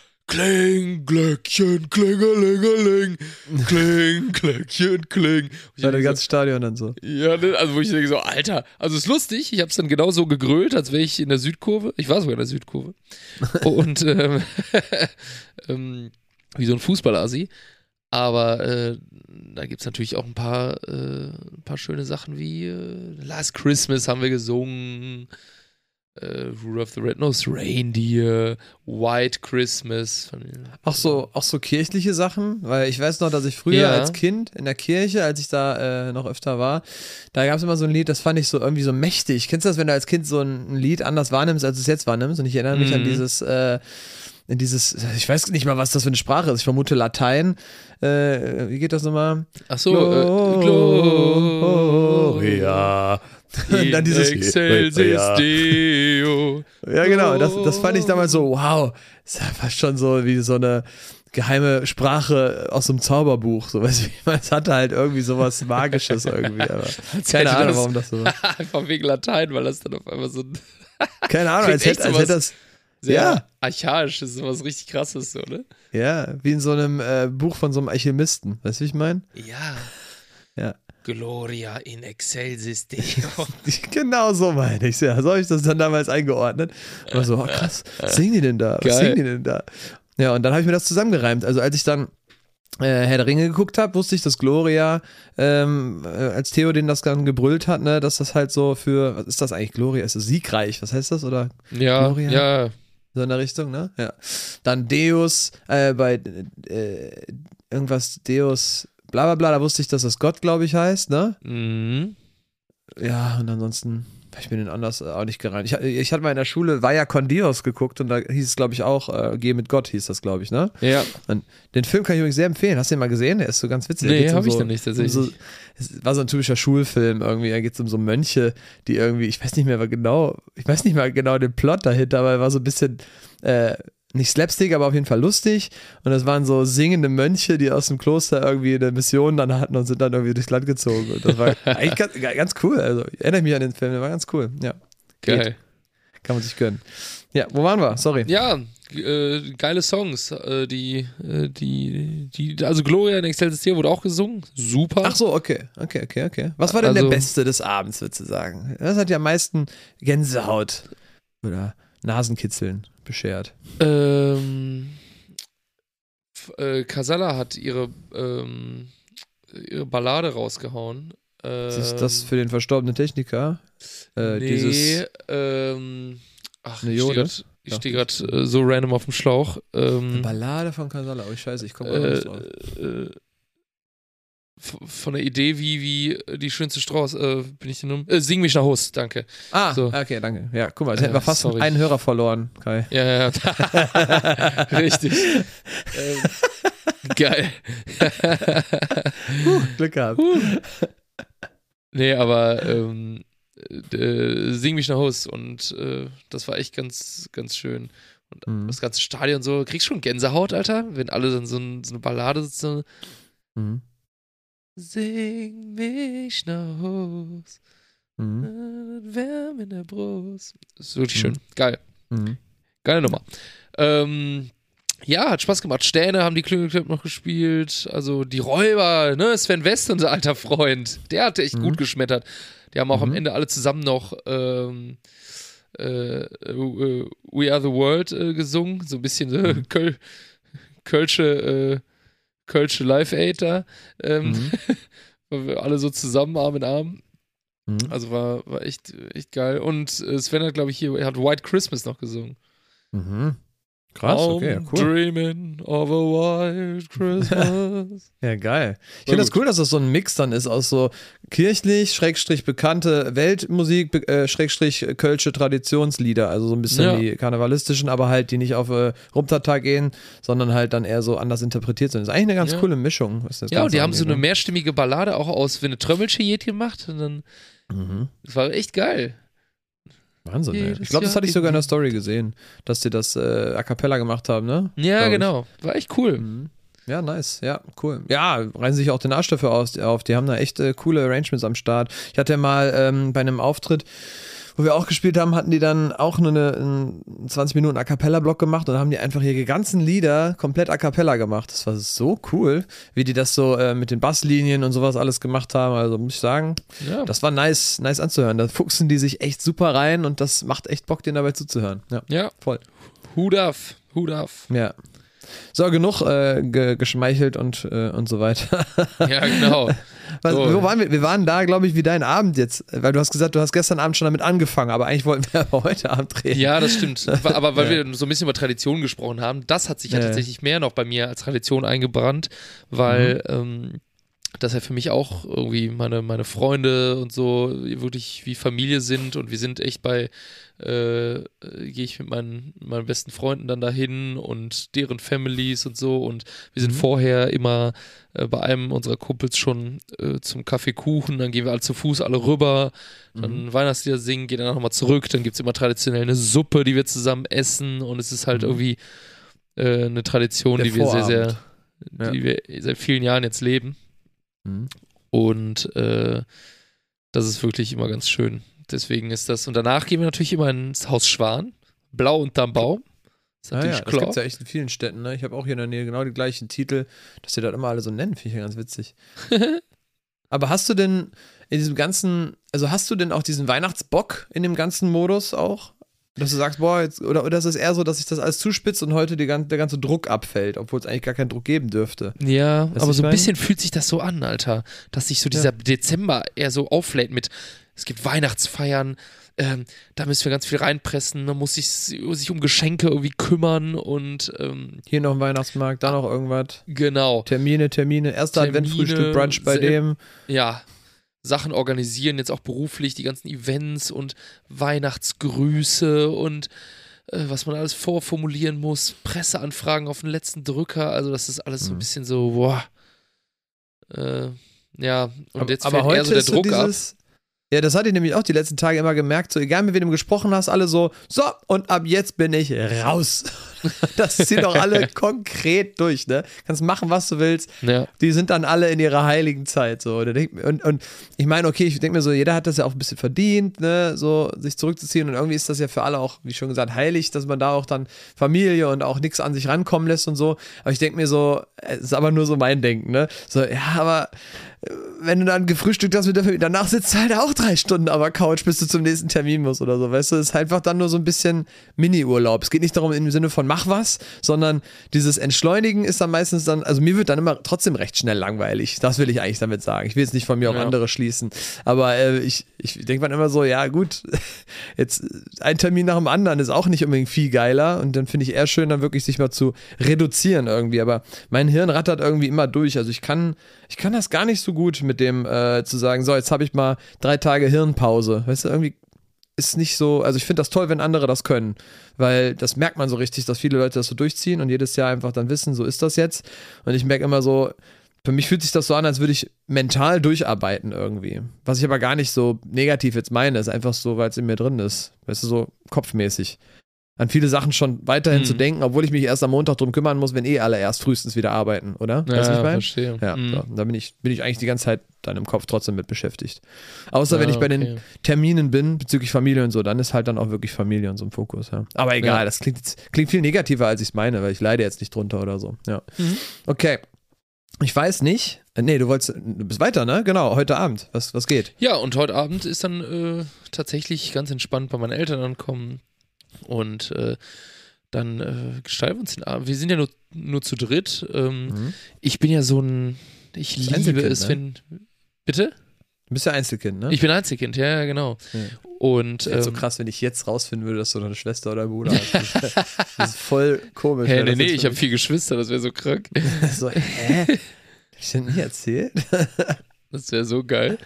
Kling, Glöckchen, Klingelingeling, Kling, Glöckchen, Kling. Ja, das ganze Stadion dann so. Ja, also wo ich denke so, Alter, also ist lustig, ich hab's dann genau so gegrölt, als wäre ich in der Südkurve. Ich war sogar in der Südkurve. Und ähm, ähm, wie so ein Fußball-Asi. Aber äh, da gibt's natürlich auch ein paar, äh, ein paar schöne Sachen wie äh, Last Christmas haben wir gesungen. Uh, Rudolph the Red-Nosed Reindeer, White Christmas. Auch so, auch so kirchliche Sachen, weil ich weiß noch, dass ich früher ja. als Kind in der Kirche, als ich da äh, noch öfter war, da gab es immer so ein Lied, das fand ich so irgendwie so mächtig. Kennst du das, wenn du als Kind so ein Lied anders wahrnimmst, als du es jetzt wahrnimmst? Und ich erinnere mich mhm. an dieses, äh, in dieses, ich weiß nicht mal, was das für eine Sprache ist. Ich vermute Latein. Äh, wie geht das nochmal? Ach so, Gloria. Äh, Gloria. Und dann dieses Excelsis Deo. Ja, genau, das, das fand ich damals so, wow, das ist ja fast schon so wie so eine geheime Sprache aus so einem Zauberbuch. So, weißt du, es hatte halt irgendwie sowas Magisches irgendwie. Aber keine Ahnung, das, warum das so war. Einfach wegen Latein, weil das dann auf einmal so ein. Keine Ahnung, als hätte, als hätte das. Sehr ja. archaisch, das ist sowas richtig Krasses, so, ne? Ja, wie in so einem äh, Buch von so einem Alchemisten. Weißt du, wie ich meine? Ja. Ja. Gloria in excelsis Deo. Genau so meine ich ja. So habe ich das dann damals eingeordnet. Und so, oh krass, was singen die denn da? Was Geil. singen die denn da? Ja, und dann habe ich mir das zusammengereimt. Also als ich dann äh, Herr der Ringe geguckt habe, wusste ich, dass Gloria, ähm, äh, als Theo den das dann gebrüllt hat, ne, dass das halt so für, was ist das eigentlich, Gloria? Ist das siegreich? Was heißt das? Oder ja, Gloria? ja. So in der Richtung, ne? Ja. Dann Deus, äh, bei äh, irgendwas Deus, bla bla bla, da wusste ich, dass das Gott, glaube ich, heißt, ne? Mhm. Ja, und ansonsten Ich bin den anders auch nicht gerannt. Ich, ich hatte mal in der Schule Vaya con Dios geguckt und da hieß es, glaube ich, auch äh, Geh mit Gott hieß das, glaube ich, ne? Ja. Und den Film kann ich übrigens sehr empfehlen. Hast du den mal gesehen? Der ist so ganz witzig. Nee, um habe so, ich noch nicht tatsächlich. Um so, es war so ein typischer Schulfilm irgendwie. Da geht es um so Mönche, die irgendwie, ich weiß nicht mehr genau, ich weiß nicht mal genau den Plot dahinter, aber er war so ein bisschen, äh, nicht Slapstick, aber auf jeden Fall lustig. Und das waren so singende Mönche, die aus dem Kloster irgendwie eine Mission dann hatten und sind dann irgendwie durchs Land gezogen. Und das war eigentlich ganz, ganz cool. Also ich erinnere mich an den Film, der war ganz cool. Ja. Geil. Geht. Kann man sich gönnen. Ja, wo waren wir? Sorry. Ja, äh, geile Songs. Äh, die, äh, die, die, also Gloria in Excelsis Tier wurde auch gesungen. Super. Ach so, okay. Okay, okay, okay. Was war denn Also, der Beste des Abends, würdest du sagen? Das hat ja am meisten Gänsehaut oder Nasenkitzeln beschert. Ähm, äh, Casalla hat ihre, ähm, ihre Ballade rausgehauen. Ähm, Ist das für den verstorbenen Techniker? Äh, nee, dieses ähm, ach, eine ich stehe Jode? gerade ich steh grad, äh, so random auf dem Schlauch. Ähm, Eine Ballade von Casalla. Oh, scheiße, ich komme auch nicht drauf. äh, äh, f- von der Idee wie, wie die schönste Strauß, äh, bin ich denn um? Äh, Sing mich nach Hus, danke. Ah, so. okay, danke. Ja, guck mal, jetzt Äh, hätten wir fast sorry. einen Hörer verloren, Kai. Ja, ja, ja. Richtig. ähm, geil. Puh, Glück gehabt. Nee, aber ähm, äh, Sing mich nach Hus und äh, das war echt ganz, ganz schön. Und Mhm. das ganze Stadion so, kriegst schon Gänsehaut, Alter, wenn alle dann so, ein, so eine Ballade sitzen. Mhm. Sing mich nach Hus, Mhm. Wärme in der Brust. Das ist wirklich Mhm. schön. Geil. Mhm. Geile Nummer. Ähm, ja, hat Spaß gemacht. Stähne haben die Klingelclub noch gespielt. Also die Räuber, ne? Sven West, unser alter Freund. Der hatte echt Mhm. gut geschmettert. Die haben auch Mhm. am Ende alle zusammen noch ähm, äh, äh, We Are the World äh, gesungen. So ein bisschen so Mhm. Köl Kölsche, äh, Kölsche Live-Aid da. Ähm, Mhm. weil wir alle so zusammen, Arm in Arm. Mhm. Also war, war echt, echt geil. Und äh, Sven hat, glaube ich, hier, er hat White Christmas noch gesungen. Mhm. Krass, okay, I'm cool. dreaming of a white Christmas. Ja, geil. Ich War finde das gut. cool, dass das so ein Mix dann ist aus so kirchlich, schrägstrich bekannte Weltmusik, be- äh, schrägstrich kölsche Traditionslieder, also so ein bisschen Ja. die karnevalistischen, aber halt die nicht auf äh, Rumtata gehen, sondern halt dann eher so anders interpretiert sind. Das ist eigentlich eine ganz Ja. coole Mischung. Was das Ja, und Ganze die haben so angeht, eine mehrstimmige Ballade auch aus wie eine Trömmelchejet gemacht. Und dann, ne? Mhm. das war echt geil. Wahnsinn, ey. Jedes Ich glaube, das Jahr hatte ich sogar in der irgendwie. Story gesehen, dass die das äh, a cappella gemacht haben, ne? Ja, Glaub ich. genau. War echt cool. Mhm. Ja, nice. Ja, cool. Ja, reißen sich auch den Arsch dafür aus, auf. Die haben da echt äh, coole Arrangements am Start. Ich hatte ja mal ähm, bei einem Auftritt, wo wir auch gespielt haben, hatten die dann auch nur eine, einen zwanzig Minuten A Cappella-Block gemacht und haben die einfach ihre ganzen Lieder komplett A Cappella gemacht. Das war so cool, wie die das so äh, mit den Basslinien und sowas alles gemacht haben. Also muss ich sagen, Ja. das war nice, nice anzuhören. Da fuchsen die sich echt super rein und das macht echt Bock, denen dabei zuzuhören. Ja, ja. voll. Hut auf. Hut auf. Ja. So, genug äh, ge geschmeichelt und, äh, und so weiter. Ja, genau. Was, So. Wo waren wir? Wir waren da, glaube ich, wie dein Abend jetzt. Weil du hast gesagt, du hast gestern Abend schon damit angefangen, aber eigentlich wollten wir aber heute Abend reden. Ja, das stimmt. Aber weil Ja. wir so ein bisschen über Tradition gesprochen haben, das hat sich ja, Ja. tatsächlich mehr noch bei mir als Tradition eingebrannt, weil Mhm. ähm, das ja für mich auch irgendwie meine, meine Freunde und so wirklich wie Familie sind und wir sind echt bei, äh, gehe ich mit meinen, meinen besten Freunden dann dahin und deren Families und so und wir sind Mhm. vorher immer äh, bei einem unserer Kumpels schon äh, zum Kaffeekuchen, dann gehen wir alle zu Fuß alle rüber, dann Mhm. Weihnachtslieder singen, gehen dann nochmal zurück, dann gibt es immer traditionell eine Suppe, die wir zusammen essen und es ist halt Mhm. irgendwie äh, eine Tradition, Der die wir sehr, sehr, Vorabend. Ja. die wir seit vielen Jahren jetzt leben. Mhm. Und äh, das ist wirklich immer ganz schön. Deswegen ist das. Und danach gehen wir natürlich immer ins Haus Schwan. Blau unterm Baum. Ist Ah, natürlich ja, das klar. gibt es ja echt in vielen Städten. Ne? Ich habe auch hier in der Nähe genau die gleichen Titel, dass die das immer alle so nennen, finde ich ja ganz witzig. Aber hast du denn in diesem ganzen, also hast du denn auch diesen Weihnachtsbock in dem ganzen Modus auch? Dass du sagst, boah, jetzt, oder, oder ist es eher so, dass sich das alles zuspitzt und heute die, gan- der ganze Druck abfällt, obwohl es eigentlich gar keinen Druck geben dürfte? Ja, Weißt aber du, so ich ein mein? bisschen fühlt sich das so an, Alter. Dass sich so dieser Dezember eher so auflädt mit, es gibt Weihnachtsfeiern, ähm, da müssen wir ganz viel reinpressen, man muss sich, sich um Geschenke irgendwie kümmern und ähm, Hier noch ein Weihnachtsmarkt, da noch irgendwas. genau. Termine, Termine, erster Termine, Adventfrühsel, Brunch bei sel- dem. Ja, Sachen organisieren, jetzt auch beruflich, die ganzen Events und Weihnachtsgrüße und äh, was man alles vorformulieren muss, Presseanfragen auf den letzten Drücker, also das ist alles so ein bisschen so, boah. Äh, ja, und aber, jetzt aber fällt heute eher so der ist Druck so dieses, ab. Ja, das hatte ich nämlich auch die letzten Tage immer gemerkt, so egal mit wem du gesprochen hast, alle so, so, und ab jetzt bin ich raus. Das ziehen doch alle konkret durch, ne? Kannst machen, was du willst. Ja. Die sind dann alle in ihrer heiligen Zeit, so. Und, und ich meine, okay, ich denke mir so, jeder hat das ja auch ein bisschen verdient, ne, so sich zurückzuziehen und irgendwie ist das ja für alle auch, wie schon gesagt, heilig, dass man da auch dann Familie und auch nichts an sich rankommen lässt und so. Aber ich denke mir so, es ist aber nur so mein Denken, ne? So, ja, aber wenn du dann gefrühstückt hast mit der Familie, danach sitzt du halt auch drei Stunden auf der Couch, bis du zum nächsten Termin musst oder so, weißt du, es ist einfach dann nur so ein bisschen Mini-Urlaub. Es geht nicht darum im Sinne von mach was, sondern dieses Entschleunigen ist dann meistens dann, also mir wird dann immer trotzdem recht schnell langweilig, das will ich eigentlich damit sagen. Ich will jetzt nicht von mir auf ja. andere schließen, aber äh, ich, ich denke dann immer so, ja gut, jetzt ein Termin nach dem anderen ist auch nicht unbedingt viel geiler und dann finde ich eher schön, dann wirklich sich mal zu reduzieren irgendwie, aber mein Hirn rattert irgendwie immer durch, also ich kann, ich kann das gar nicht so gut mit dem äh, zu sagen, so jetzt habe ich mal drei Tage Hirnpause, weißt du, irgendwie ist nicht so, also ich finde das toll, wenn andere das können, weil das merkt man so richtig, dass viele Leute das so durchziehen und jedes Jahr einfach dann wissen, so ist das jetzt und ich merke immer so, für mich fühlt sich das so an, als würde ich mental durcharbeiten irgendwie, was ich aber gar nicht so negativ jetzt meine, ist einfach so, weil es in mir drin ist, weißt du, so kopfmäßig. An viele Sachen schon weiterhin mhm. zu denken, obwohl ich mich erst am Montag drum kümmern muss, wenn eh alle erst frühestens wieder arbeiten, oder? Ja, weißt du, was ich mein? verstehe. Ja, mhm. so. Da bin ich, bin ich eigentlich die ganze Zeit dann im Kopf trotzdem mit beschäftigt. Außer ja, wenn ich bei okay. den Terminen bin, bezüglich Familie und so, dann ist halt dann auch wirklich Familie und so im Fokus, ja. Aber egal, ja. das klingt, klingt viel negativer, als ich es meine, weil ich leide jetzt nicht drunter oder so, ja. Mhm. Okay. Ich weiß nicht. Nee, du wolltest, du bist weiter, ne? Genau, heute Abend. Was, was geht? Ja, und heute Abend ist dann äh, tatsächlich ganz entspannt bei meinen Eltern ankommen und äh, dann äh, gestalten wir uns den Abend. Wir sind ja nur, nur zu dritt. Ähm, mhm. Ich bin ja so ein, ich liebe es, ne? wenn, bitte? Du bist ja Einzelkind, ne? Ich bin Einzelkind, ja, ja genau. Ja. Und, ähm, so krass, wenn ich jetzt rausfinden würde, dass du eine Schwester oder Bruder hast. Das ist voll komisch. Hä, nee, nee, ich habe vier Geschwister, das wäre so krank. So, hä? Hab ich denn nie erzählt? Das wäre so geil.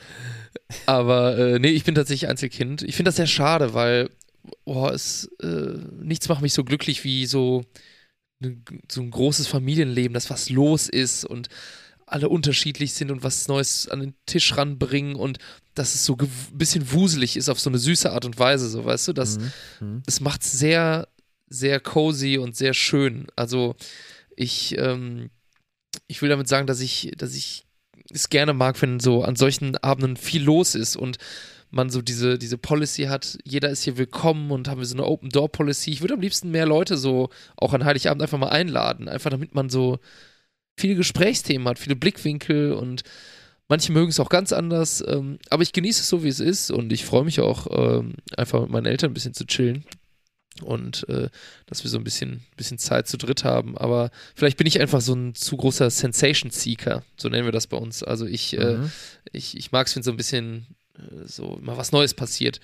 Aber äh, nee, ich bin tatsächlich Einzelkind. Ich finde das sehr schade, weil oh, es, äh, nichts macht mich so glücklich wie so, ne, so ein großes Familienleben, dass was los ist und alle unterschiedlich sind und was Neues an den Tisch ranbringen und dass es so ein bisschen wuselig ist auf so eine süße Art und Weise, so weißt du, das, mhm. es macht es sehr, sehr cozy und sehr schön. Also ich, ähm, ich will damit sagen, dass ich, dass ich es gerne mag, wenn so an solchen Abenden viel los ist und man so diese, diese Policy hat, jeder ist hier willkommen und haben wir so eine Open-Door-Policy. Ich würde am liebsten mehr Leute so auch an Heiligabend einfach mal einladen, einfach damit man so viele Gesprächsthemen hat, viele Blickwinkel und manche mögen es auch ganz anders, ähm, aber ich genieße es so, wie es ist und ich freue mich auch, ähm, einfach mit meinen Eltern ein bisschen zu chillen und äh, dass wir so ein bisschen, bisschen Zeit zu dritt haben, aber vielleicht bin ich einfach so ein zu großer Sensation-Seeker, so nennen wir das bei uns, also ich, mhm. äh, ich, ich mag es, wenn so ein bisschen äh, so mal was Neues passiert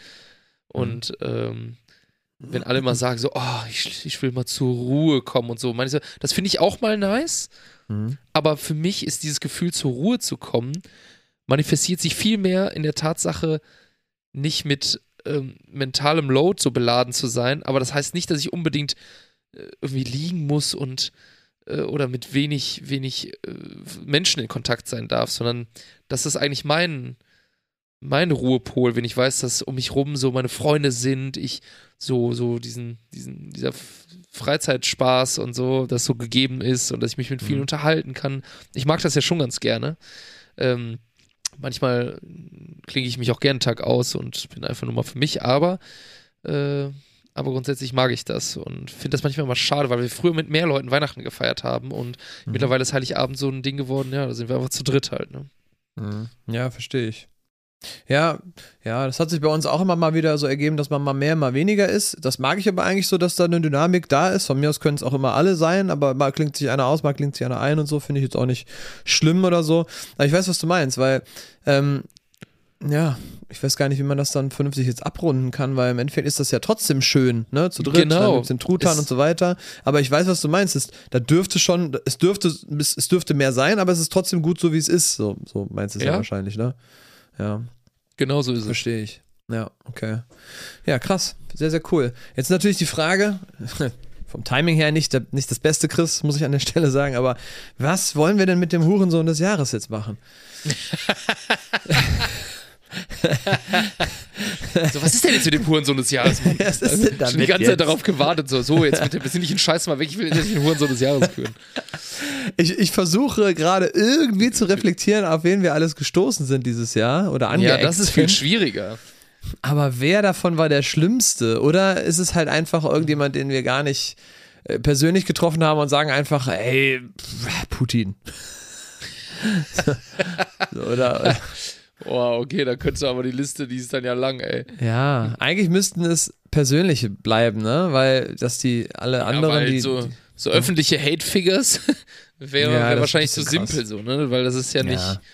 und mhm. ähm, wenn alle mal sagen so, oh, ich, ich will mal zur Ruhe kommen und so, meine ich so, das finde ich auch mal nice. Mhm. Aber für mich ist dieses Gefühl, zur Ruhe zu kommen, manifestiert sich viel mehr in der Tatsache, nicht mit ähm, mentalem Load so beladen zu sein. Aber das heißt nicht, dass ich unbedingt äh, irgendwie liegen muss und äh, oder mit wenig, wenig äh, Menschen in Kontakt sein darf, sondern das ist eigentlich mein, mein Ruhepol, wenn ich weiß, dass um mich rum so meine Freunde sind, ich so, so diesen, diesen, dieser Freizeitspaß und so, das so gegeben ist und dass ich mich mit vielen mhm. unterhalten kann. Ich mag das ja schon ganz gerne. Ähm, manchmal klinge ich mich auch gerne einen Tag aus und bin einfach nur mal für mich, aber äh, aber grundsätzlich mag ich das und finde das manchmal immer schade, weil wir früher mit mehr Leuten Weihnachten gefeiert haben und mhm. mittlerweile ist Heiligabend so ein Ding geworden, ja, da sind wir einfach zu dritt halt, ne? Mhm. Ja, verstehe ich. Ja, ja, das hat sich bei uns auch immer mal wieder so ergeben, dass man mal mehr, mal weniger ist. Das mag ich aber eigentlich so, dass da eine Dynamik da ist. Von mir aus können es auch immer alle sein, aber mal klingt sich einer aus, mal klingt sich einer ein und so, finde ich jetzt auch nicht schlimm oder so. Aber ich weiß, was du meinst, weil, ähm, ja, ich weiß gar nicht, wie man das dann vernünftig jetzt abrunden kann, weil im Endeffekt ist das ja trotzdem schön, ne, zu dritt, genau. mit den Truthahn und so weiter. Aber ich weiß, was du meinst. Es, da dürfte schon, es dürfte, es dürfte mehr sein, aber es ist trotzdem gut, so wie es ist. So, so meinst du es ja. ja wahrscheinlich, ne? Ja. Genau so ist es. Verstehe ich. Ja, okay. Ja, krass. Sehr, sehr cool. Jetzt natürlich die Frage, vom Timing her nicht, der, nicht das Beste, Chris, muss ich an der Stelle sagen, aber was wollen wir denn mit dem Hurensohn des Jahres jetzt machen? So, was ist denn jetzt mit dem Hurensohn des Jahres? Mann? Was ist denn damit schon die ganze jetzt? Zeit darauf gewartet, so, so jetzt mit dem besinnlichen nicht Scheiß mal weg, ich will endlich den Hurensohn des Jahres führen. Ich, ich versuche gerade irgendwie zu reflektieren, auf wen wir alles gestoßen sind dieses Jahr oder angeeckt Ja, das ist viel sind. schwieriger. Aber wer davon war der Schlimmste? Oder ist es halt einfach irgendjemand, den wir gar nicht äh, persönlich getroffen haben und sagen einfach, ey, pff, Putin. so, oder, oder Oh, okay, da könntest du aber die Liste, die ist dann ja lang, ey. ja, eigentlich müssten es persönliche bleiben, ne? Weil, dass die alle Ja, anderen, weil die, so, die so öffentliche Hate-Figures wäre Ja, wär das wahrscheinlich ist zu ein bisschen simpel so, ne? Weil das ist ja nicht. Ja.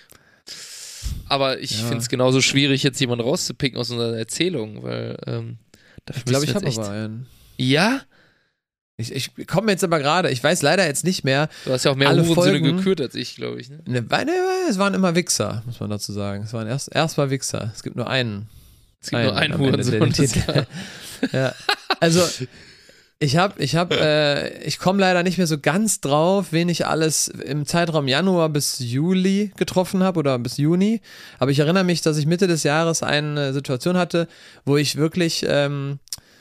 Aber ich Ja. finde es genauso schwierig, jetzt jemanden rauszupicken aus unserer Erzählung, weil ähm, dafür Ich glaube, ich müssen habe wir jetzt aber einen. Ja? Ich, ich komme jetzt aber gerade, ich weiß leider jetzt nicht mehr. Du hast ja auch mehr Alle Hurensöhne Folgen- gekürt als ich, glaube ich, ne? Ne, weil- ne, es waren immer Wichser, muss man dazu sagen. Es waren erst, erst mal Wichser. Es gibt nur einen. Es gibt nur einen am Ende, der Hurensohn den des Titel- Jahres. Ja, also ich habe, ich habe, äh, ich komme leider nicht mehr so ganz drauf, wen ich alles im Zeitraum Januar bis Juli getroffen habe oder bis Juni. Aber ich erinnere mich, dass ich Mitte des Jahres eine Situation hatte, wo ich wirklich, ähm,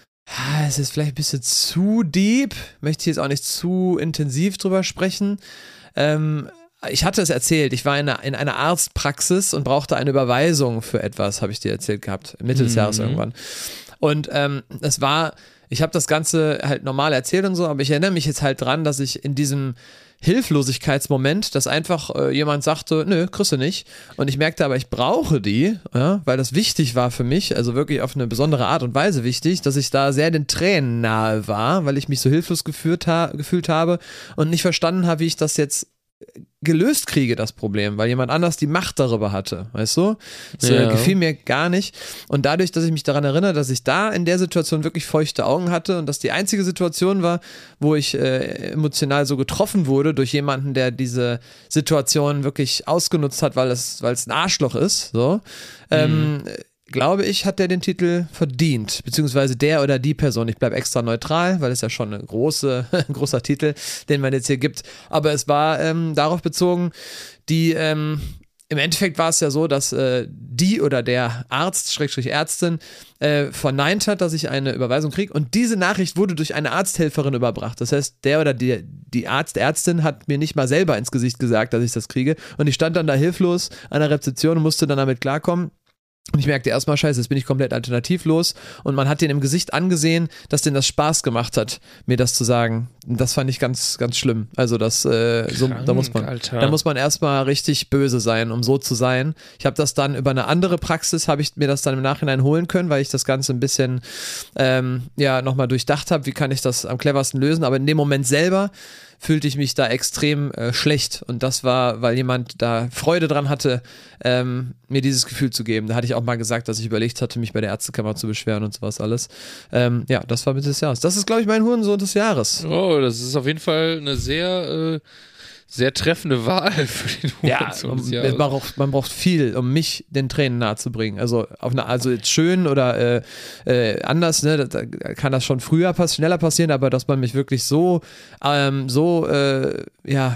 ah, es ist vielleicht ein bisschen zu deep, möchte ich jetzt auch nicht zu intensiv drüber sprechen. Ähm, ich hatte es erzählt, ich war in einer, in einer Arztpraxis und brauchte eine Überweisung für etwas, habe ich dir erzählt gehabt, Mitte des Mhm. Jahres irgendwann. Und ähm, es war, ich habe das Ganze halt normal erzählt und so, aber ich erinnere mich jetzt halt dran, dass ich in diesem Hilflosigkeitsmoment, dass einfach äh, jemand sagte, nö, kriegst du nicht. Und ich merkte aber, ich brauche die, ja, weil das wichtig war für mich, also wirklich auf eine besondere Art und Weise wichtig, dass ich da sehr den Tränen nahe war, weil ich mich so hilflos gefühlt, ha- gefühlt habe und nicht verstanden habe, wie ich das jetzt gelöst kriege, das Problem, weil jemand anders die Macht darüber hatte, weißt du? Das äh, Ja. gefiel mir gar nicht. Und dadurch, dass ich mich daran erinnere, dass ich da in der Situation wirklich feuchte Augen hatte und das die einzige Situation war, wo ich äh, emotional so getroffen wurde durch jemanden, der diese Situation wirklich ausgenutzt hat, weil es, weil es ein Arschloch ist, so, ähm, glaube ich, hat der den Titel verdient, beziehungsweise der oder die Person. Ich bleibe extra neutral, weil es ja schon eine große, ein großer Titel, den man jetzt hier gibt. Aber es war ähm, darauf bezogen, die, ähm, im Endeffekt war es ja so, dass äh, die oder der Arzt, Schrägstrich Ärztin, äh, verneint hat, dass ich eine Überweisung kriege. Und diese Nachricht wurde durch eine Arzthelferin überbracht. Das heißt, der oder die, die Arzt, Ärztin hat mir nicht mal selber ins Gesicht gesagt, dass ich das kriege. Und ich stand dann da hilflos an der Rezeption und musste dann damit klarkommen. Und ich merkte erstmal, scheiße, jetzt bin ich komplett alternativlos. Und man hat den im Gesicht angesehen, dass denen das Spaß gemacht hat, mir das zu sagen. Und das fand ich ganz, ganz schlimm. Also das, äh, so, da muss man, Alter. da muss man erstmal richtig böse sein, um so zu sein. Ich habe das dann über eine andere Praxis, habe ich mir das dann im Nachhinein holen können, weil ich das Ganze ein bisschen, ähm, ja, nochmal durchdacht habe, wie kann ich das am cleversten lösen. Aber in dem Moment selber fühlte ich mich da extrem äh, schlecht und das war, weil jemand da Freude dran hatte, ähm, mir dieses Gefühl zu geben. Da hatte ich auch mal gesagt, dass ich überlegt hatte, mich bei der Ärztekammer zu beschweren und sowas alles. Ähm, ja, das war Mitte des Jahres. Das ist, glaube ich, mein Hurensohn des Jahres. Oh, das ist auf jeden Fall eine sehr, äh, sehr treffende Wahl für den Ja, Hurensohn um, des man, Jahres. braucht, man braucht viel, um mich den Tränen nahe zu bringen. Also auf eine, also jetzt schön oder äh, äh, anders, ne, da, da kann das schon früher pass, schneller passieren, aber dass man mich wirklich so, ähm, so, äh, ja,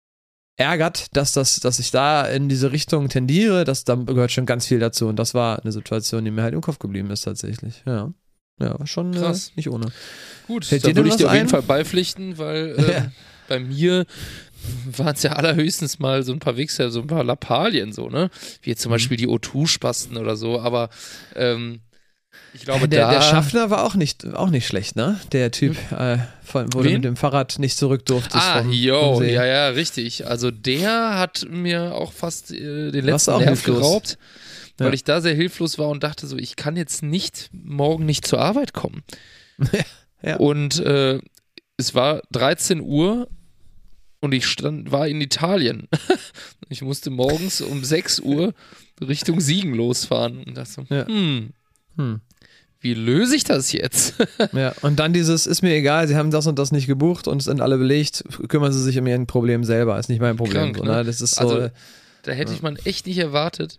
ärgert, dass das, dass ich da in diese Richtung tendiere, das, da gehört schon ganz viel dazu. Und das war eine Situation, die mir halt im Kopf geblieben ist tatsächlich. Ja. Ja, war schon äh, Krass. nicht ohne. Gut, Fällt da dir würde denn ich dir was auf jeden ein? Fall beipflichten, weil ähm, Ja. bei mir waren es ja allerhöchstens mal so ein paar Wichser, so ein paar Lappalien so, ne? Wie jetzt zum Mhm. Beispiel die O zwei Spasten oder so, aber ähm, ich glaube, der, da... der Schaffner war auch nicht, auch nicht schlecht, ne? Der Typ, äh, von, wo du Wen? mit dem Fahrrad nicht zurück durftest. Ah, vom, yo, vom See. ja, ja, richtig. Also der hat mir auch fast äh, den Warst du letzten auch Nerv hilflos? geraubt, weil Ja. ich da sehr hilflos war und dachte so, ich kann jetzt nicht morgen nicht zur Arbeit kommen. Ja. Und äh, es war dreizehn Uhr und ich stand, war in Italien. Ich musste morgens um sechs Uhr Richtung Siegen losfahren und dachte so, Ja. hm, Hm. wie löse ich das jetzt? Ja, und dann dieses, ist mir egal, sie haben das und das nicht gebucht und es sind alle belegt, kümmern sie sich um ihr Problem selber, ist nicht mein Problem. Krank, so, ne? ne? Das ist so, Also, Da hätte ich man echt nicht erwartet,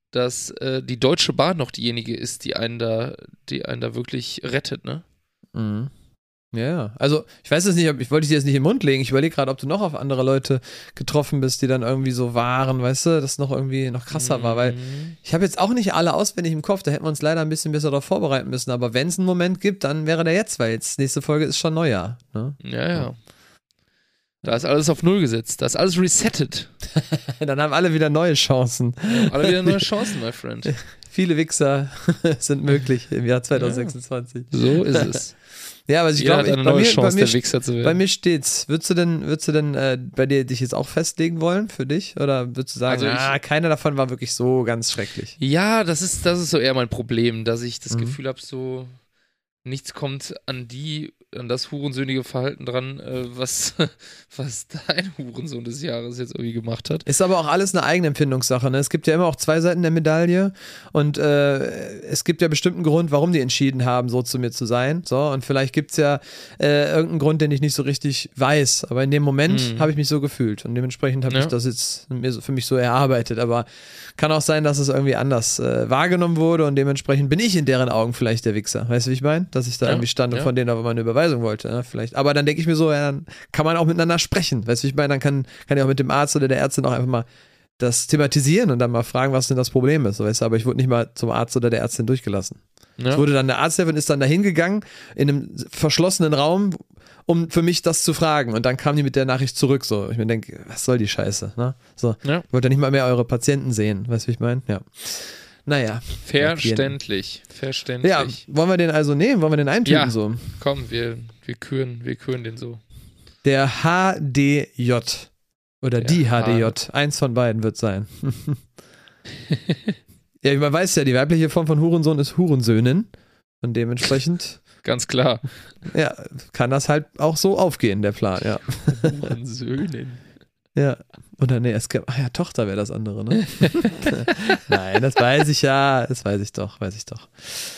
dass äh, die Deutsche Bahn noch diejenige ist, die einen da, die einen da wirklich rettet, ne? Mhm. Ja, ja. Also ich weiß es nicht, ob, ich wollte dir jetzt nicht in den Mund legen. Ich überlege gerade, ob du noch auf andere Leute getroffen bist, die dann irgendwie so waren, weißt du, das noch irgendwie noch krasser Mhm. war, weil ich habe jetzt auch nicht alle auswendig im Kopf, da hätten wir uns leider ein bisschen besser darauf vorbereiten müssen, aber wenn es einen Moment gibt, dann wäre der jetzt, weil jetzt nächste Folge ist schon Neujahr. Ne? Ja, ja. Da ist alles auf Null gesetzt, da ist alles resettet. Dann haben alle wieder neue Chancen. Alle wieder neue Chancen, my friend. Viele Wichser sind möglich im Jahr zwanzig sechsundzwanzig. So ist es. Ja, aber ich Jeder glaube, hat eine bei, neue mir- bei, Chance, mir, der Wichser zu bei werden. mir steht's. Würdest du denn, würdest du denn äh, bei dir dich jetzt auch festlegen wollen für dich? Oder würdest du sagen, Also ich- ah, keiner davon war wirklich so ganz schrecklich? Ja, das ist, das ist so eher mein Problem, dass ich das Mhm. Gefühl habe, so nichts kommt an die, an das hurensöhnige Verhalten dran, äh, was, was dein Hurensohn des Jahres jetzt irgendwie gemacht hat. Ist aber auch alles eine Eigenempfindungssache. Ne? Es gibt ja immer auch zwei Seiten der Medaille und äh, es gibt ja bestimmt einen Grund, warum die entschieden haben, so zu mir zu sein. So, und vielleicht gibt es ja äh, irgendeinen Grund, den ich nicht so richtig weiß. Aber in dem Moment Mhm. habe ich mich so gefühlt und dementsprechend habe Ja. ich das jetzt mir so, für mich so erarbeitet. Aber kann auch sein, dass es irgendwie anders äh, wahrgenommen wurde und dementsprechend bin ich in deren Augen vielleicht der Wichser. Weißt du, wie ich meine? Dass ich da Ja, irgendwie stand und ja. von denen aber mal eine Überweisung wollte. Ne? Vielleicht. Aber dann denke ich mir so, ja, dann kann man auch miteinander sprechen. Weißt du, wie ich meine? Dann kann, kann ich auch mit dem Arzt oder der Ärztin auch einfach mal das thematisieren und dann mal fragen, was denn das Problem ist. Weißt du? Aber ich wurde nicht mal zum Arzt oder der Ärztin durchgelassen. Ja. Es wurde dann der Arzt und ist dann da hingegangen in einem verschlossenen Raum, um für mich das zu fragen. Und dann kam die mit der Nachricht zurück. So, ich mir denke, was soll die Scheiße? Ne? So, Ja. ich wollte ja nicht mal mehr eure Patienten sehen. Weißt du, wie ich meine? Ja. Naja. Verständlich, verständlich. Ja, wollen wir den also nehmen? Wollen wir den eintüten Ja. so? Komm, wir, wir, küren, wir küren den so. Der H D J. Oder Der die H D H- J. Eins von beiden wird sein. Ja, man weiß ja, die weibliche Form von Hurensohn ist Hurensöhnin. Und dementsprechend, Ganz klar. ja, kann das halt auch so aufgehen, der Plan, ja. Hurensöhnin. Ja. Oder nee, es gab, ach ja, Tochter wäre das andere, ne? Nein, das weiß ich ja, das weiß ich doch, weiß ich doch.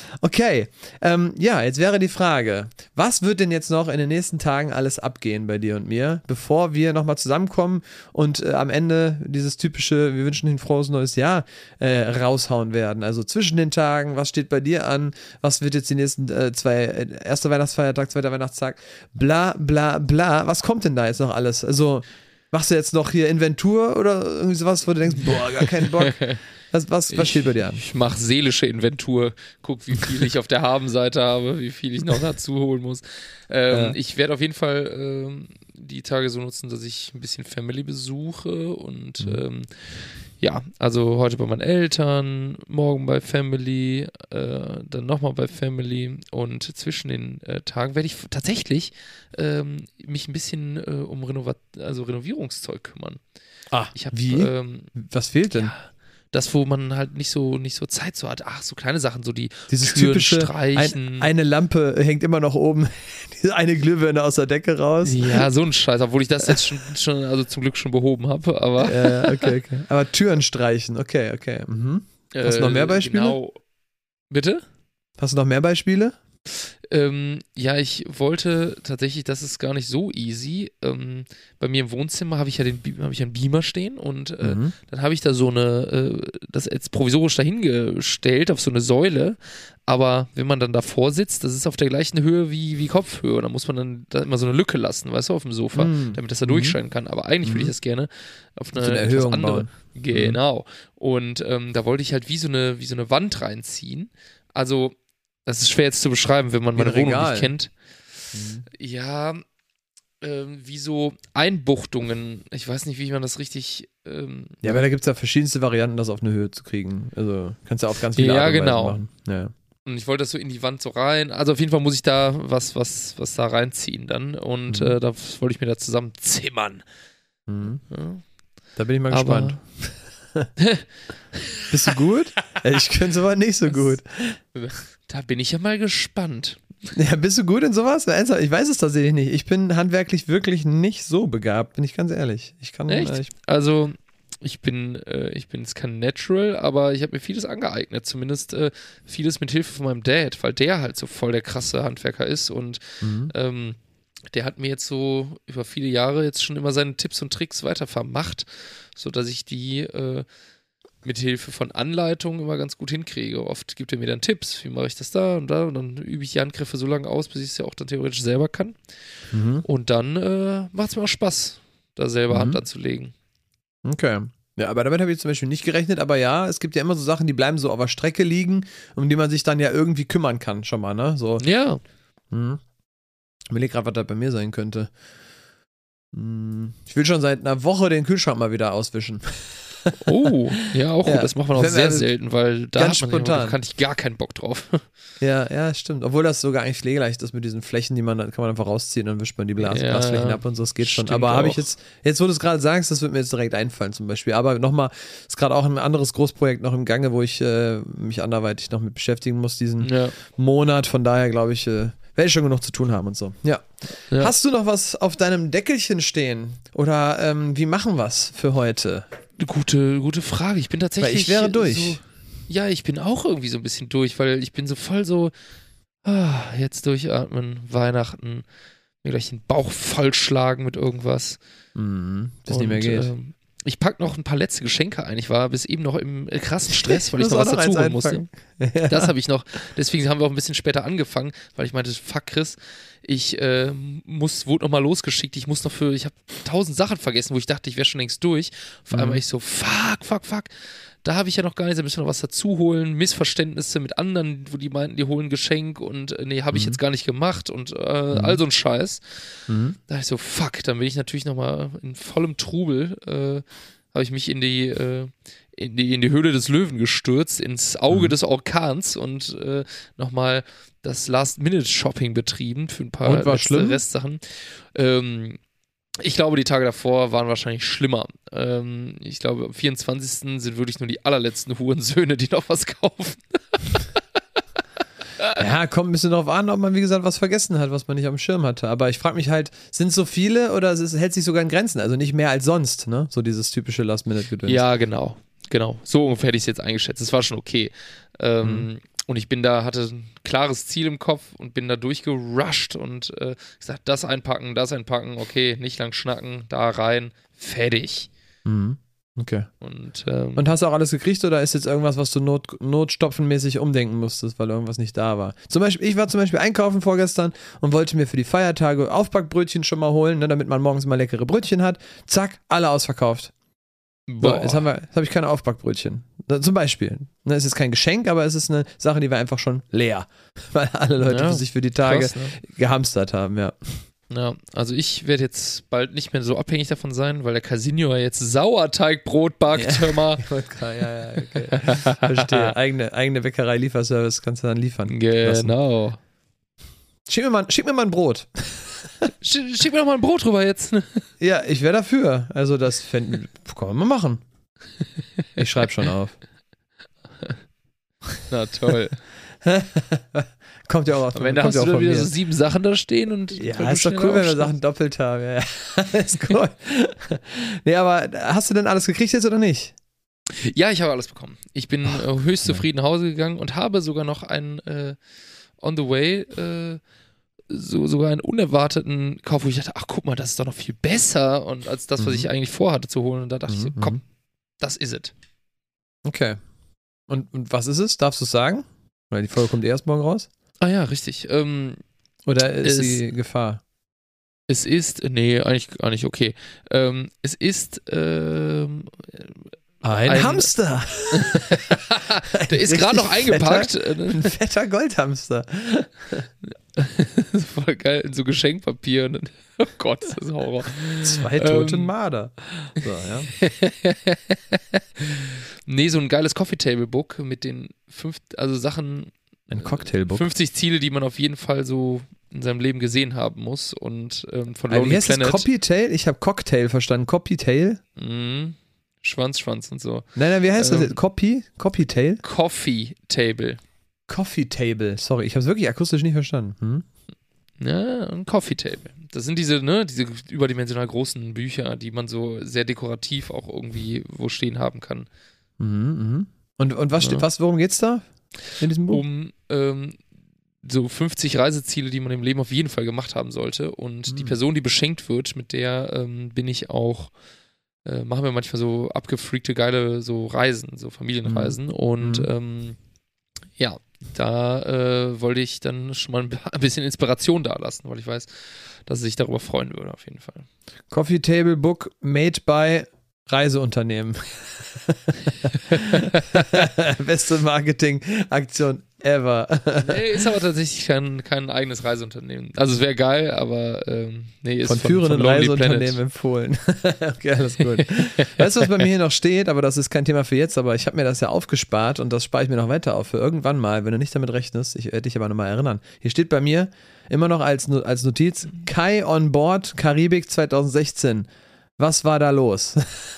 Okay, ähm, ja, jetzt wäre die Frage, was wird denn jetzt noch in den nächsten Tagen alles abgehen bei dir und mir, bevor wir nochmal zusammenkommen und äh, am Ende dieses typische, wir wünschen Ihnen ein frohes neues Jahr, äh, raushauen werden. Also zwischen den Tagen, was steht bei dir an, was wird jetzt die nächsten äh, zwei, äh, erster Weihnachtsfeiertag, zweiter Weihnachtstag, bla bla bla, was kommt denn da jetzt noch alles? Also machst du jetzt noch hier Inventur oder irgendwie sowas, wo du denkst, boah, gar keinen Bock. Was, was, was steht bei dir an? Ich mache seelische Inventur, guck, wie viel ich auf der Habenseite habe, wie viel ich noch dazu holen muss. Ähm, Ja. Ich werde auf jeden Fall ähm, die Tage so nutzen, dass ich ein bisschen Family besuche und Mhm. ähm, ja, also heute bei meinen Eltern, morgen bei Family, äh, dann nochmal bei Family und zwischen den äh, Tagen werde ich f- tatsächlich ähm, mich ein bisschen äh, um Renova also Renovierungszeug kümmern. Ah, Ich habe wie? ähm, Was fehlt denn? ja, das, wo man halt nicht so nicht so Zeit so hat. Ach, so kleine Sachen, so die Dieses Türen typische, streichen. ein, eine Lampe hängt immer noch oben, diese eine Glühbirne aus der Decke raus. Ja, so ein Scheiß, obwohl ich das jetzt schon, schon also zum Glück schon behoben habe, aber Ja, okay, okay. Aber Türen streichen, okay, okay. Mhm. Hast du noch mehr Beispiele? Genau. Bitte? Hast du noch mehr Beispiele? Ähm, ja, ich wollte tatsächlich, das ist gar nicht so easy. Ähm, bei mir im Wohnzimmer habe ich ja den Be- habe ich einen Beamer stehen und äh, Mhm. dann habe ich da so eine, äh, das jetzt provisorisch dahingestellt auf so eine Säule. Aber wenn man dann davor sitzt, das ist auf der gleichen Höhe wie, wie Kopfhöhe. Und dann muss man dann da immer so eine Lücke lassen, weißt du, auf dem Sofa, Mhm. damit das da Mhm. durchscheinen kann. Aber eigentlich würde ich Mhm. das gerne auf eine, So eine etwas Erhöhung andere. bauen. Genau. Und ähm, da wollte ich halt wie so eine, wie so eine Wand reinziehen. Also, das ist schwer jetzt zu beschreiben, wenn man Wie ein meine Wohnung Regal. nicht kennt. Mhm. Ja, ähm, wie so Einbuchtungen. Ich weiß nicht, wie man das richtig. Ähm, Ja, aber da gibt es ja verschiedenste Varianten, das auf eine Höhe zu kriegen. Also kannst du auf ganz viele Ja, Art und Weise genau. machen. Ja. Und ich wollte das so in die Wand so rein. Also auf jeden Fall muss ich da was, was, was da reinziehen dann. Und Mhm. äh, das wollte ich mir da zusammen zimmern. Mhm. Ja. Da bin ich mal Aber- gespannt. Bist du gut? Ich könnte sowas nicht so Das- gut. Da bin ich ja mal gespannt. Ja, bist du gut in sowas? Ernsthaft, ich weiß es tatsächlich nicht. Ich bin handwerklich wirklich nicht so begabt, bin ich ganz ehrlich. Ich kann Echt? Äh, ich, Also, ich bin, äh, ich bin jetzt kein Natural, aber ich habe mir vieles angeeignet. Zumindest äh, vieles mit Hilfe von meinem Dad, weil der halt so voll der krasse Handwerker ist und mhm. ähm, der hat mir jetzt so über viele Jahre jetzt schon immer seine Tipps und Tricks weiter vermacht, sodass ich die äh, mit Hilfe von Anleitungen immer ganz gut hinkriege. Oft gibt er mir dann Tipps, wie mache ich das da und da und dann übe ich die Handgriffe so lange aus, bis ich es ja auch dann theoretisch selber kann. Mhm. Und dann äh, macht es mir auch Spaß, da selber Mhm. Hand anzulegen. Okay. Ja, aber damit habe ich zum Beispiel nicht gerechnet, aber ja, es gibt ja immer so Sachen, die bleiben so auf der Strecke liegen, um die man sich dann ja irgendwie kümmern kann, schon mal, ne? So. Ja. Hm. Ich überlege gerade, was da bei mir sein könnte. Hm. Ich will schon seit einer Woche den Kühlschrank mal wieder auswischen. Oh, ja, auch Ja, gut. Das macht man auch wenn sehr wir- selten, weil da ganz hat man spontan. ja, da kann ich gar keinen Bock drauf. Ja, ja, stimmt. Obwohl das sogar eigentlich pflegeleicht ist mit diesen Flächen, die man, dann kann man einfach rausziehen, dann wischt man die Blas Ja, Blasflächen ab und so, das geht schon. stimmt Aber habe ich auch. jetzt, jetzt wo du es gerade sagst, das wird mir jetzt direkt einfallen zum Beispiel. Aber nochmal, ist gerade auch ein anderes Großprojekt noch im Gange, wo ich äh, mich anderweitig noch mit beschäftigen muss diesen Ja. Monat. Von daher glaube ich, äh, werde ich schon genug zu tun haben und so. Ja. Ja. Hast du noch was auf deinem Deckelchen stehen? Oder ähm, wie machen wir's für heute? Gute, gute Frage. Ich bin tatsächlich. Weil ich wäre durch. So, ja, ich bin auch irgendwie so ein bisschen durch, weil ich bin so voll so. Ah, jetzt durchatmen, Weihnachten, mir gleich den Bauch vollschlagen mit irgendwas. Mhm, bis Und, nicht mehr geht. Ähm, ich pack noch ein paar letzte Geschenke ein. Ich war bis eben noch im äh, krassen Stress, weil ich muss noch was auch noch dazu eins holen musste. einpacken. Ja. Das habe ich noch. Deswegen haben wir auch ein bisschen später angefangen, weil ich meinte, fuck Chris, ich äh, muss, wurde nochmal losgeschickt. Ich muss noch für, ich habe tausend Sachen vergessen, wo ich dachte, ich wäre schon längst durch. Auf Mhm. einmal ich so, fuck, fuck, fuck. Da habe ich ja noch gar nichts, da müssen wir noch was dazu holen. Missverständnisse mit anderen, wo die meinten, die holen ein Geschenk und äh, nee, habe ich Mhm. jetzt gar nicht gemacht und äh, Mhm. all so ein Scheiß. Mhm. Da dachte ich so, fuck, dann bin ich natürlich nochmal in vollem Trubel, äh, habe ich mich in die, äh, in die, in die Höhle des Löwen gestürzt, ins Auge Mhm. des Orkans und äh, nochmal das Last-Minute-Shopping betrieben für ein paar Und war letzte schlimm? Restsachen. Ähm, ich glaube, die Tage davor waren wahrscheinlich schlimmer. Ähm, ich glaube, am vierundzwanzigsten sind wirklich nur die allerletzten Hurensöhne, die noch was kaufen. Ja, kommt ein bisschen drauf an, ob man, wie gesagt, was vergessen hat, was man nicht auf dem Schirm hatte. Aber ich frage mich halt, sind es so viele oder es hält sich sogar in Grenzen? Also nicht mehr als sonst, ne? So dieses typische Last-Minute-Gedöns. Ja, genau. Genau. So ungefähr hätte ich es jetzt eingeschätzt. Es war schon okay. Ähm, Mhm. Und ich bin da, hatte ein klares Ziel im Kopf und bin da durchgerusht und äh, gesagt, das einpacken, das einpacken, okay, nicht lang schnacken, da rein, fertig. Mhm. Okay. Und, ähm, Und hast du auch alles gekriegt oder ist jetzt irgendwas, was du not, notstopfenmäßig umdenken musstest, weil irgendwas nicht da war? Zum Beispiel, ich war zum Beispiel einkaufen vorgestern und wollte mir für die Feiertage Aufbackbrötchen schon mal holen, ne, damit man morgens mal leckere Brötchen hat. Zack, alle ausverkauft. So, boah. jetzt haben wir, jetzt habe ich keine Aufbackbrötchen. Da, zum Beispiel. Ne, es ist kein Geschenk, aber es ist eine Sache, die war einfach schon leer. Weil alle Leute Ja, für sich für die Tage krass, ne? gehamstert haben, ja. Ja, also ich werde jetzt bald nicht mehr so abhängig davon sein, weil der Casinio ja jetzt Sauerteigbrot backt, Ja. hör mal. Ich wollte gerade, ja, ja, okay. Verstehe. Eigene, eigene Bäckerei-Lieferservice kannst du dann liefern. lassen. Genau. Schick mir mal, schick mir mal ein Brot. Sch schick mir doch mal ein Brot rüber jetzt. Ja, ich wäre dafür. Also das fänden, können wir mal machen. Ich schreibe schon auf. Na toll. Kommt ja auch auf. Am Ende kommt hast ja du auch da von wieder mir. so sieben Sachen da stehen und Ja, ist doch cool, wenn wir Sachen doppelt haben. Ja, ja. Ist cool. Nee, aber hast du denn alles gekriegt jetzt oder nicht? Ja, ich habe alles bekommen. Ich bin äh, höchst Mann. zufrieden nach Hause gegangen und habe sogar noch einen äh, on the way, äh, so, sogar einen unerwarteten Kauf, wo ich dachte, ach guck mal, das ist doch noch viel besser und als das, was Mhm. ich eigentlich vorhatte zu holen. Und da dachte ich so, Mhm, komm, mhm. das ist es. Okay. Und, und was ist es? Darfst du es sagen? Weil die Folge kommt erst morgen raus. Ah ja, richtig. Ähm, Oder ist Es- die Gefahr? es ist, nee, eigentlich gar nicht okay. Ähm, es ist, ähm, Ein, Ein- Hamster. der ist gerade noch Richtig eingepackt. Fetter, ein fetter Goldhamster. Voll geil, in so Geschenkpapier. Und dann, oh Gott, das ist Horror. Zwei tote Ähm. Marder. So, ja. Nee, so ein geiles Coffee-Table-Book mit den fünf, also Sachen, Ein Cocktailbook. fünfzig Ziele, die man auf jeden Fall so in seinem Leben gesehen haben muss. Und ähm, von Äh, Wie Lonely heißt das? Planet. Copytail? Ich habe Cocktail verstanden. Copytail? Mhm. Schwanz, Schwanz und so. Nein, nein, wie heißt das Ähm. jetzt? Copy? Copytail? Coffee-Table. Coffee Table. Sorry, ich habe es wirklich akustisch nicht verstanden. Hm? Ja, ein Coffee Table. Das sind diese, ne, diese überdimensional großen Bücher, die man so sehr dekorativ auch irgendwie wo stehen haben kann. Mhm, mhm. Und, und was, Ja. steht, was, worum geht's da in diesem Buch? Um ähm, so fünfzig Reiseziele, die man im Leben auf jeden Fall gemacht haben sollte. Und die Mhm. Person, die beschenkt wird, mit der ähm, bin ich auch äh, machen wir manchmal so abgefreakte, geile so Reisen, so Familienreisen. Mhm. Und mhm. ähm, ja, da äh, wollte ich dann schon mal ein bisschen Inspiration da lassen, weil ich weiß, dass er sich darüber freuen würde, auf jeden Fall. Coffee Table Book made by Reiseunternehmen. Beste Marketingaktion ever. Nee, ist aber tatsächlich kein, kein eigenes Reiseunternehmen. Also es wäre geil, aber ähm, nee, ist von von führenden von Reiseunternehmen Planet. empfohlen. Okay, alles gut. Weißt du, was bei mir hier noch steht? Aber das ist kein Thema für jetzt, aber ich habe mir das ja aufgespart und das spare ich mir noch weiter auf für irgendwann mal, wenn du nicht damit rechnest. Ich werde dich aber nochmal erinnern. Hier steht bei mir immer noch als, als Notiz Kai on Board Karibik zwanzig sechzehn. Was war da los?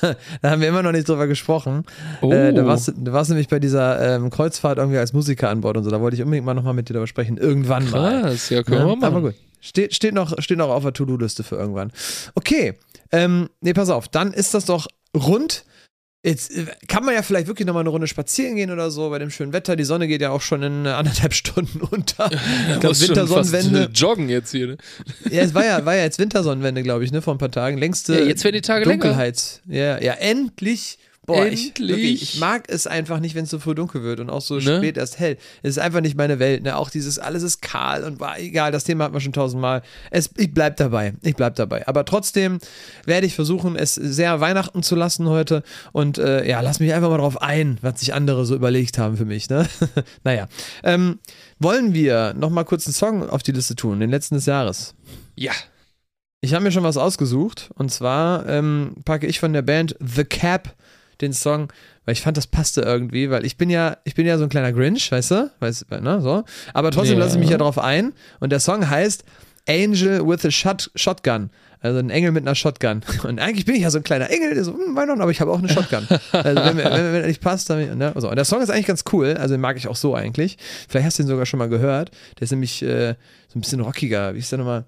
Da haben wir immer noch nicht drüber gesprochen. Oh. Äh, da, warst, da warst du nämlich bei dieser ähm, Kreuzfahrt irgendwie als Musiker an Bord und so. Da wollte ich unbedingt mal nochmal mit dir darüber sprechen. Irgendwann mal. Krass, ja, können wir machen. Aber gut. Steht, steht, noch, steht noch auf der To-Do-Liste für irgendwann. Okay. Ähm, nee, pass auf. Dann ist das doch rund. Jetzt kann man ja vielleicht wirklich nochmal eine Runde spazieren gehen oder so bei dem schönen Wetter. Die Sonne geht ja auch schon in anderthalb Stunden unter. Ich glaube, Wintersonnenwende. Joggen jetzt hier, ne? Ja, es war ja, war ja jetzt Wintersonnenwende, glaube ich, ne, vor ein paar Tagen. Längste ja, jetzt werden die Tage Dunkelheit. länger. Ja, ja, endlich. Boah, endlich. Ich, wirklich, ich mag es einfach nicht, wenn es so früh dunkel wird und auch so Ne? spät erst hell. Es ist einfach nicht meine Welt, ne? Auch dieses, alles ist kahl und war egal, das Thema hat man schon tausendmal. Es, ich bleib dabei, ich bleib dabei. Aber trotzdem werde ich versuchen, es sehr Weihnachten zu lassen heute und äh, ja, lass mich einfach mal drauf ein, was sich andere so überlegt haben für mich, ne? Naja, ähm, wollen wir nochmal kurz einen Song auf die Liste tun, den letzten des Jahres? Ja. Ich habe mir schon was ausgesucht und zwar ähm, packe ich von der Band The Cap den Song, weil ich fand, das passte irgendwie, weil ich bin ja, ich bin ja so ein kleiner Grinch, weißt du? Weißt, ne, so. Aber trotzdem Ja. lasse ich mich ja drauf ein und der Song heißt Angel with a Shot, Shotgun. Also ein Engel mit einer Shotgun. Und eigentlich bin ich ja so ein kleiner Engel, der so, hm, why not? Aber ich habe auch eine Shotgun. Also wenn mir, wenn mir nicht passt, dann, ne? So. Und der Song ist eigentlich ganz cool, also den mag ich auch so eigentlich. Vielleicht hast du ihn sogar schon mal gehört. Der ist nämlich äh, so ein bisschen rockiger. Wie ist der nochmal?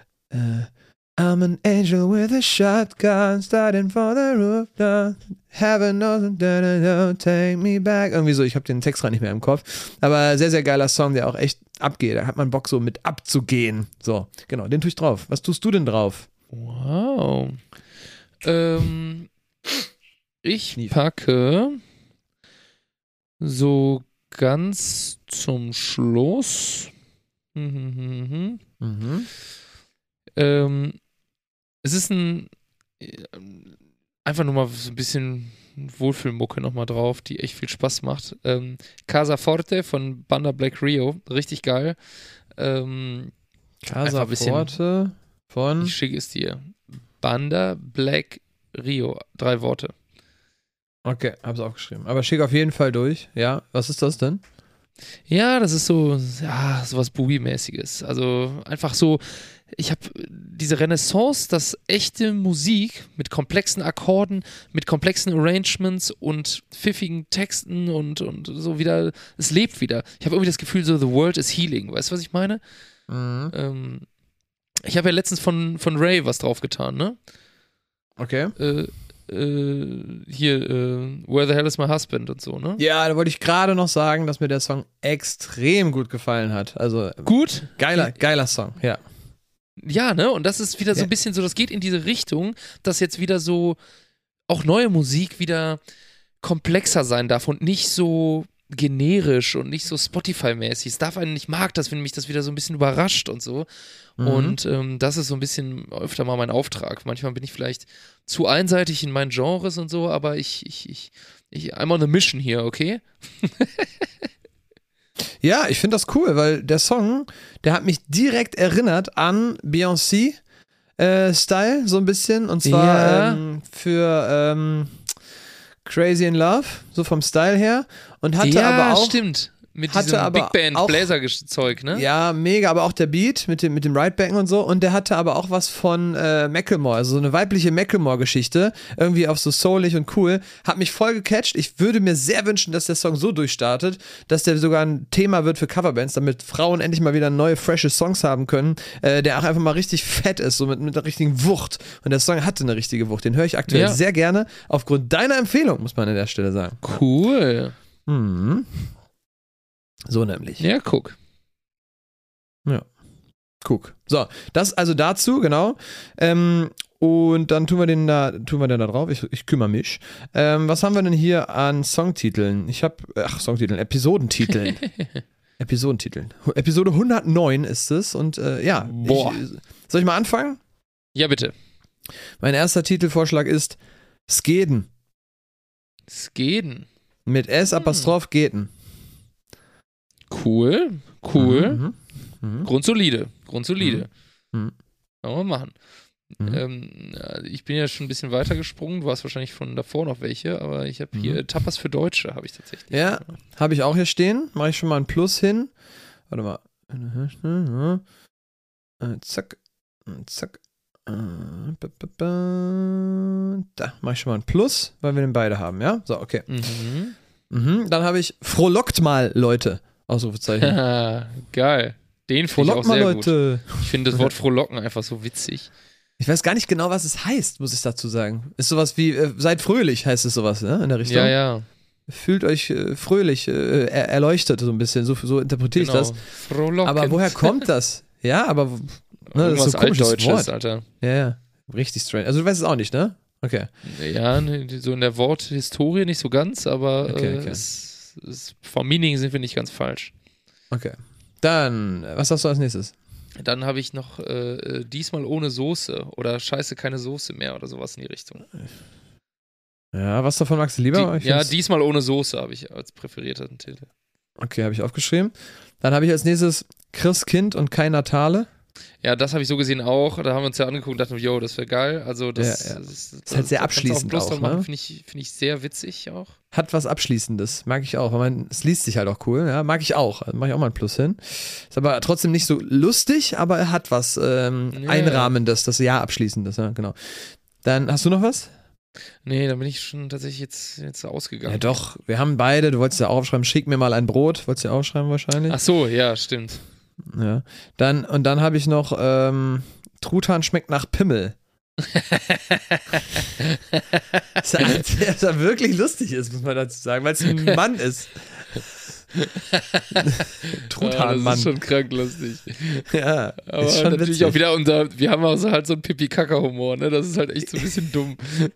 Äh, I'm an angel with a shotgun, starting for the roof, down. Heaven knows, da, da, da, take me back. Irgendwie so, ich habe den Text gerade nicht mehr im Kopf. Aber sehr, sehr geiler Song, der auch echt abgeht. Da hat man Bock, so mit abzugehen. So, genau, den tue ich drauf. Was tust du denn drauf? Wow. Ähm, ich packe so ganz zum Schluss. Mhm. Mhm. Ähm, es ist ein einfach nur mal so ein bisschen Wohlfühlmucke nochmal drauf, die echt viel Spaß macht. Ähm, Casa Forte von Banda Black Rio, richtig geil. Ähm, Casa Forte von? Ich schicke es dir. Banda Black Rio, drei Worte. Okay, hab's aufgeschrieben. Aber schick auf jeden Fall durch. Ja, was ist das denn? Ja, das ist so, ja, sowas Boogie-mäßiges. Also einfach so, ich habe diese Renaissance, dass echte Musik mit komplexen Akkorden, mit komplexen Arrangements und pfiffigen Texten und, und so wieder, es lebt wieder. Ich habe irgendwie das Gefühl, so the world is healing. Weißt du, was ich meine? Mhm. Ähm, ich habe ja letztens von, von Ray was draufgetan, ne? Okay. Äh, äh, hier, äh, Where the Hell is My Husband und so, ne? Ja, da wollte ich gerade noch sagen, dass mir der Song extrem gut gefallen hat. Also gut? Geiler, geiler Song, ja. Ja, ne? Und das ist wieder so ein bisschen so, das geht in diese Richtung, dass jetzt wieder so auch neue Musik wieder komplexer sein darf und nicht so generisch und nicht so Spotify-mäßig. Es darf einen nicht mag, dass wenn mich das wieder so ein bisschen überrascht und so. Mhm. Und ähm, das ist so ein bisschen öfter mal mein Auftrag. Manchmal bin ich vielleicht zu einseitig in meinen Genres und so, aber ich, ich, ich, ich I'm on a mission hier, okay? Ja, ich finde das cool, weil der Song, der hat mich direkt erinnert an Beyoncé äh, Style, so ein bisschen. Und zwar ja. ähm, für ähm, Crazy in Love, so vom Style her. Und hatte ja, aber auch. Stimmt. Mit hatte diesem aber Big Band auch, Bläser-Zeug, ne? Ja, mega, aber auch der Beat mit dem, mit dem Ridebacken und so. Und der hatte aber auch was von äh, Macklemore, also so eine weibliche Macklemore-Geschichte. Irgendwie auch so soulig und cool. Hat mich voll gecatcht. Ich würde mir sehr wünschen, dass der Song so durchstartet, dass der sogar ein Thema wird für Coverbands, damit Frauen endlich mal wieder neue, frische Songs haben können, äh, der auch einfach mal richtig fett ist, so mit, mit einer richtigen Wucht. Und der Song hatte eine richtige Wucht. Den höre ich aktuell ja. sehr gerne. Aufgrund deiner Empfehlung, muss man an der Stelle sagen. Cool. Mhm. So nämlich. Ja, guck. Ja. Guck. So, das also dazu, genau. Ähm, Und dann tun wir den da, tun wir den da drauf. Ich, ich kümmere mich. Ähm, was haben wir denn hier an Songtiteln? Ich habe, ach, Songtiteln, Episodentiteln. Episodentiteln. Episode hundertneun ist es. Und äh, ja, Boah. Ich, soll ich mal anfangen? Ja, bitte. Mein erster Titelvorschlag ist Skeden. Skeden. Mit S, Apostroph, Geten. Cool, cool. Mhm, mhm. Grundsolide, grundsolide. Mhm. Kann man machen. Mhm. Ähm, ich bin ja schon ein bisschen weiter gesprungen. Du hast wahrscheinlich von davor noch welche, aber ich habe hier Mhm. Tapas für Deutsche, habe ich tatsächlich. Ja, habe ich auch hier stehen. Mache ich schon mal ein Plus hin. Warte mal. Äh, zack. Zack. Äh, ba, ba, ba. Da mache ich schon mal ein Plus, weil wir den beide haben, ja? So, okay. Mhm. Mhm. Dann habe ich Frohlockt mal, Leute. Ausrufezeichen. Geil. Den finde ich auch Frohlockt mal, sehr gut. Leute. Ich finde das Wort Frohlocken einfach so witzig. Ich weiß gar nicht genau, was es heißt, muss ich dazu sagen. Ist sowas wie, äh, seid fröhlich, heißt es sowas, ne? In der Richtung. Ja, ja. Fühlt euch äh, fröhlich, äh, er erleuchtet so ein bisschen, so, so interpretiere Genau. ich das. Frohlocken. Aber woher kommt das? Ja, aber ne, das Irgendwas ist so ein komisches Altdeutsches, Wort. Alter. Ja, ja, richtig strange. Also du weißt es auch nicht, ne? Okay. Ja, ne, so in der Worthistorie nicht so ganz, aber Okay, äh, okay. Es, es, vom Meaning sind wir nicht ganz falsch. Okay. Dann, was hast du als nächstes? Dann habe ich noch äh, diesmal ohne Soße oder Scheiße, keine Soße mehr oder sowas in die Richtung. Ja, was davon magst du lieber? Die, Ich ja, find's- diesmal ohne Soße habe ich als präferierten Titel. Okay, habe ich aufgeschrieben. Dann habe ich als nächstes Chris Kind und Kai Natale. Ja, das habe ich so gesehen auch. Da haben wir uns ja angeguckt und dachten, yo, das wäre geil. Also das, Ja, ja. das Ist halt sehr da kannst du abschließend Plus auch, dran ne? machen, finde ich, find ich sehr witzig auch. Hat was Abschließendes, mag ich auch. Weil man, es liest sich halt auch cool, ja, mag ich auch. Also mache ich auch mal ein Plus hin. Ist aber trotzdem nicht so lustig, aber er hat was ähm, Ja. Einrahmendes, das Jahr Abschließendes, ja, genau. Dann, hast du noch was? Nee, da bin ich schon tatsächlich jetzt, jetzt ausgegangen. Ja doch, wir haben beide, du wolltest ja auch aufschreiben, schick mir mal ein Brot, wolltest du ja aufschreiben wahrscheinlich. Ach so, ja, stimmt. Ja. Dann, und dann habe ich noch, ähm, Truthahn schmeckt nach Pimmel. Das ist ja wirklich lustig ist, muss man dazu sagen, weil es ein Mann ist. Truthahnmann. Ja, das ist schon krank lustig. Ja, Aber ist schon natürlich witzig. auch wieder unser, wir haben also halt so einen Pipi-Kaka-Humor, ne? Das ist halt echt so ein bisschen dumm.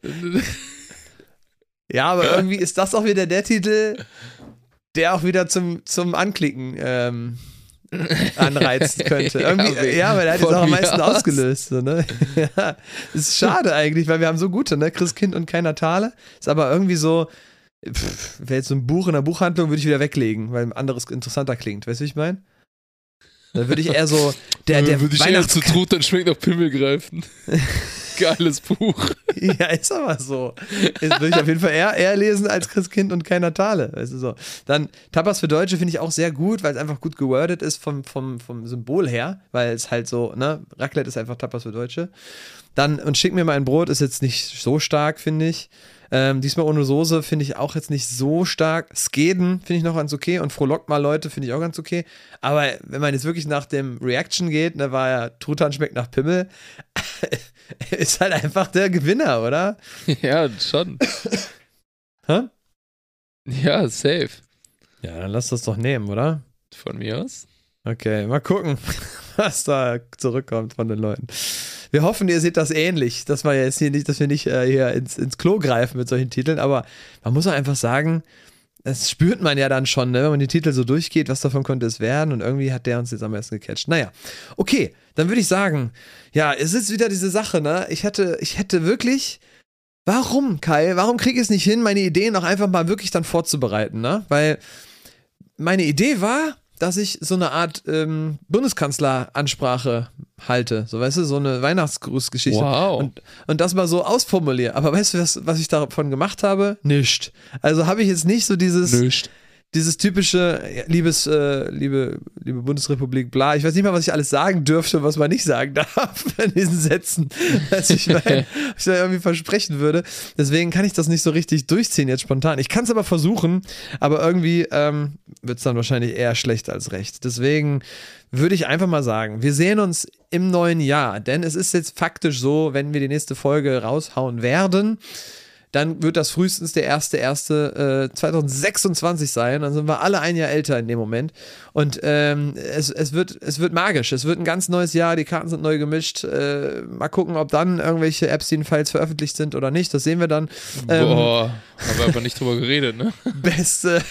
Ja, aber irgendwie ist das auch wieder der Titel, der auch wieder zum, zum Anklicken ähm, anreizen könnte. Irgendwie, Ja, ja, weil er hat jetzt von auch am mir meisten aus. ausgelöst. So, ne? Ja, ist schade eigentlich, weil wir haben so gute, ne? Chris Kind und Kai Natale. Ist aber irgendwie so, wäre jetzt so ein Buch in der Buchhandlung, würde ich wieder weglegen, weil ein anderes interessanter klingt. Weißt du, wie ich meine? Dann würde ich eher so, der, der würde ich eher Weihnachts- zu Trut, dann schmeckt nach Pimmel greifen. Geiles Buch. Ja, ist aber so. Jetzt würde ich auf jeden Fall eher, eher lesen als Christkind und kein Natale. Weißt du so. Dann Tapas für Deutsche finde ich auch sehr gut, weil es einfach gut gewordet ist vom, vom, vom Symbol her, weil es halt so, ne, Raclette ist einfach Tapas für Deutsche. Dann, und schick mir mal ein Brot, ist jetzt nicht so stark, finde ich. Ähm, diesmal ohne Soße finde ich auch jetzt nicht so stark. Skeden finde ich noch ganz okay und Frohlockt mal Leute finde ich auch ganz okay. Aber wenn man jetzt wirklich nach dem Reaction geht, da war ja Truthahn schmeckt nach Pimmel, ist halt einfach der Gewinner, oder? Ja, schon. Hä? Ja, safe. Ja, dann lass das doch nehmen, oder? Von mir aus. Okay, mal gucken, was da zurückkommt von den Leuten. Wir hoffen, ihr seht das ähnlich, dass wir jetzt hier nicht, dass wir nicht äh, hier ins, ins Klo greifen mit solchen Titeln, aber man muss auch einfach sagen, das spürt man ja dann schon, ne, wenn man die Titel so durchgeht, was davon könnte es werden und irgendwie hat der uns jetzt am besten gecatcht. Naja, okay, dann würde ich sagen, ja, es ist wieder diese Sache, ne, ich hätte, ich hätte wirklich, warum, Kai, warum kriege ich es nicht hin, meine Ideen auch einfach mal wirklich dann vorzubereiten, ne, weil meine Idee war, dass ich so eine Art ähm, Bundeskanzleransprache halte. So, weißt du, so eine Weihnachtsgrußgeschichte. Wow. Und, und das mal so ausformuliere. Aber weißt du, was, was ich davon gemacht habe? Nischt. Also habe ich jetzt nicht so dieses, Nicht. dieses typische, ja, liebes, äh, liebe, liebe Bundesrepublik, bla. Ich weiß nicht mal, was ich alles sagen dürfte und was man nicht sagen darf in diesen Sätzen. Also ich meine, ich da irgendwie versprechen würde. Deswegen kann ich das nicht so richtig durchziehen jetzt spontan. Ich kann es aber versuchen, aber irgendwie ähm, wird es dann wahrscheinlich eher schlecht als recht. Deswegen würde ich einfach mal sagen, wir sehen uns im neuen Jahr, denn es ist jetzt faktisch so, wenn wir die nächste Folge raushauen werden, dann wird das frühestens der erste erste zweitausendsechsundzwanzig sein. Dann sind wir alle ein Jahr älter in dem Moment. Und ähm, es, es, wird, es wird magisch. Es wird ein ganz neues Jahr. Die Karten sind neu gemischt. Äh, mal gucken, ob dann irgendwelche Epstein-Files veröffentlicht sind oder nicht. Das sehen wir dann. Ähm, Boah, haben wir aber nicht drüber geredet, ne? Beste.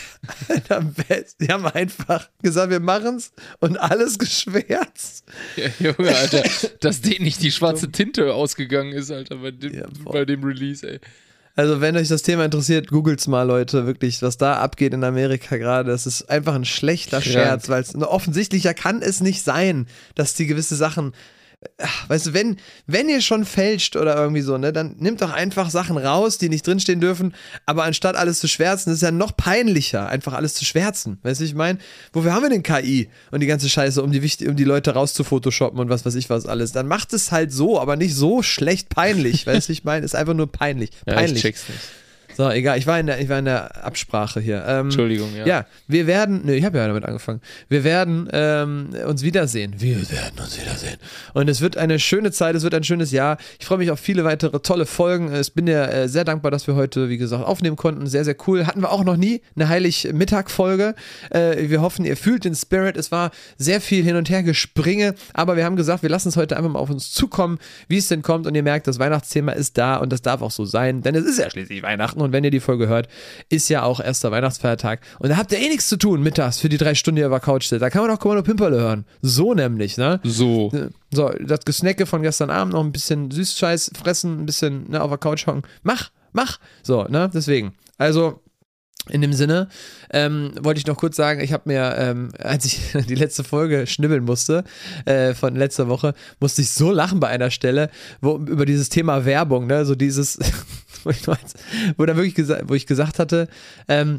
Die haben einfach gesagt, wir machen's und alles geschwärzt. Ja, Junge, Alter, dass denen nicht die schwarze Tinte ausgegangen ist, Alter, bei dem, ja, bei dem Release, ey. Also wenn euch das Thema interessiert, googelt's mal, Leute, wirklich, was da abgeht in Amerika gerade. Das ist einfach ein schlechter Krank. Scherz, weil es offensichtlicher kann es nicht sein, dass die gewisse Sachen, ach, weißt du, wenn, wenn ihr schon fälscht oder irgendwie so, ne, dann nimmt doch einfach Sachen raus, die nicht drinstehen dürfen, aber anstatt alles zu schwärzen, ist es ja noch peinlicher, einfach alles zu schwärzen, weißt du, ich meine, wofür haben wir denn K I und die ganze Scheiße, um die, um die Leute rauszufotoshoppen und was weiß ich was alles, dann macht es halt so, aber nicht so schlecht peinlich, weißt du, ich meine, ist einfach nur peinlich, peinlich. Ja, ich check's nicht. So, egal, ich war in der, ich war in der Absprache hier. Ähm, Entschuldigung, ja. Ja, wir werden, ne, ich habe ja damit angefangen. Wir werden ähm, uns wiedersehen. Wir werden uns wiedersehen. Und es wird eine schöne Zeit, es wird ein schönes Jahr. Ich freue mich auf viele weitere tolle Folgen. Ich bin dir äh, sehr dankbar, dass wir heute, wie gesagt, aufnehmen konnten. Sehr, sehr cool. Hatten wir auch noch nie eine Heilig-Mittag-Folge. Äh, wir hoffen, ihr fühlt den Spirit. Es war sehr viel hin und her Gespringe, aber wir haben gesagt, wir lassen es heute einfach mal auf uns zukommen, wie es denn kommt. Und ihr merkt, das Weihnachtsthema ist da und das darf auch so sein, denn es ist ja schließlich Weihnachten. Und wenn ihr die Folge hört, ist ja auch erster Weihnachtsfeiertag. Und da habt ihr eh nichts zu tun mittags für die drei Stunden, die ihr über Couch steht. Da kann man auch Kommando Pimperle hören. So nämlich, ne? So. So, das Gesnacke von gestern Abend, noch ein bisschen Süßscheiß fressen, ein bisschen ne, auf der Couch hocken. Mach, mach. So, ne? Deswegen. Also, in dem Sinne, ähm, wollte ich noch kurz sagen, ich habe mir, ähm, als ich die letzte Folge schnibbeln musste, äh, von letzter Woche, musste ich so lachen bei einer Stelle, wo über dieses Thema Werbung, ne, so dieses, wo ich, wo dann wirklich gesagt, wo ich gesagt hatte, ähm,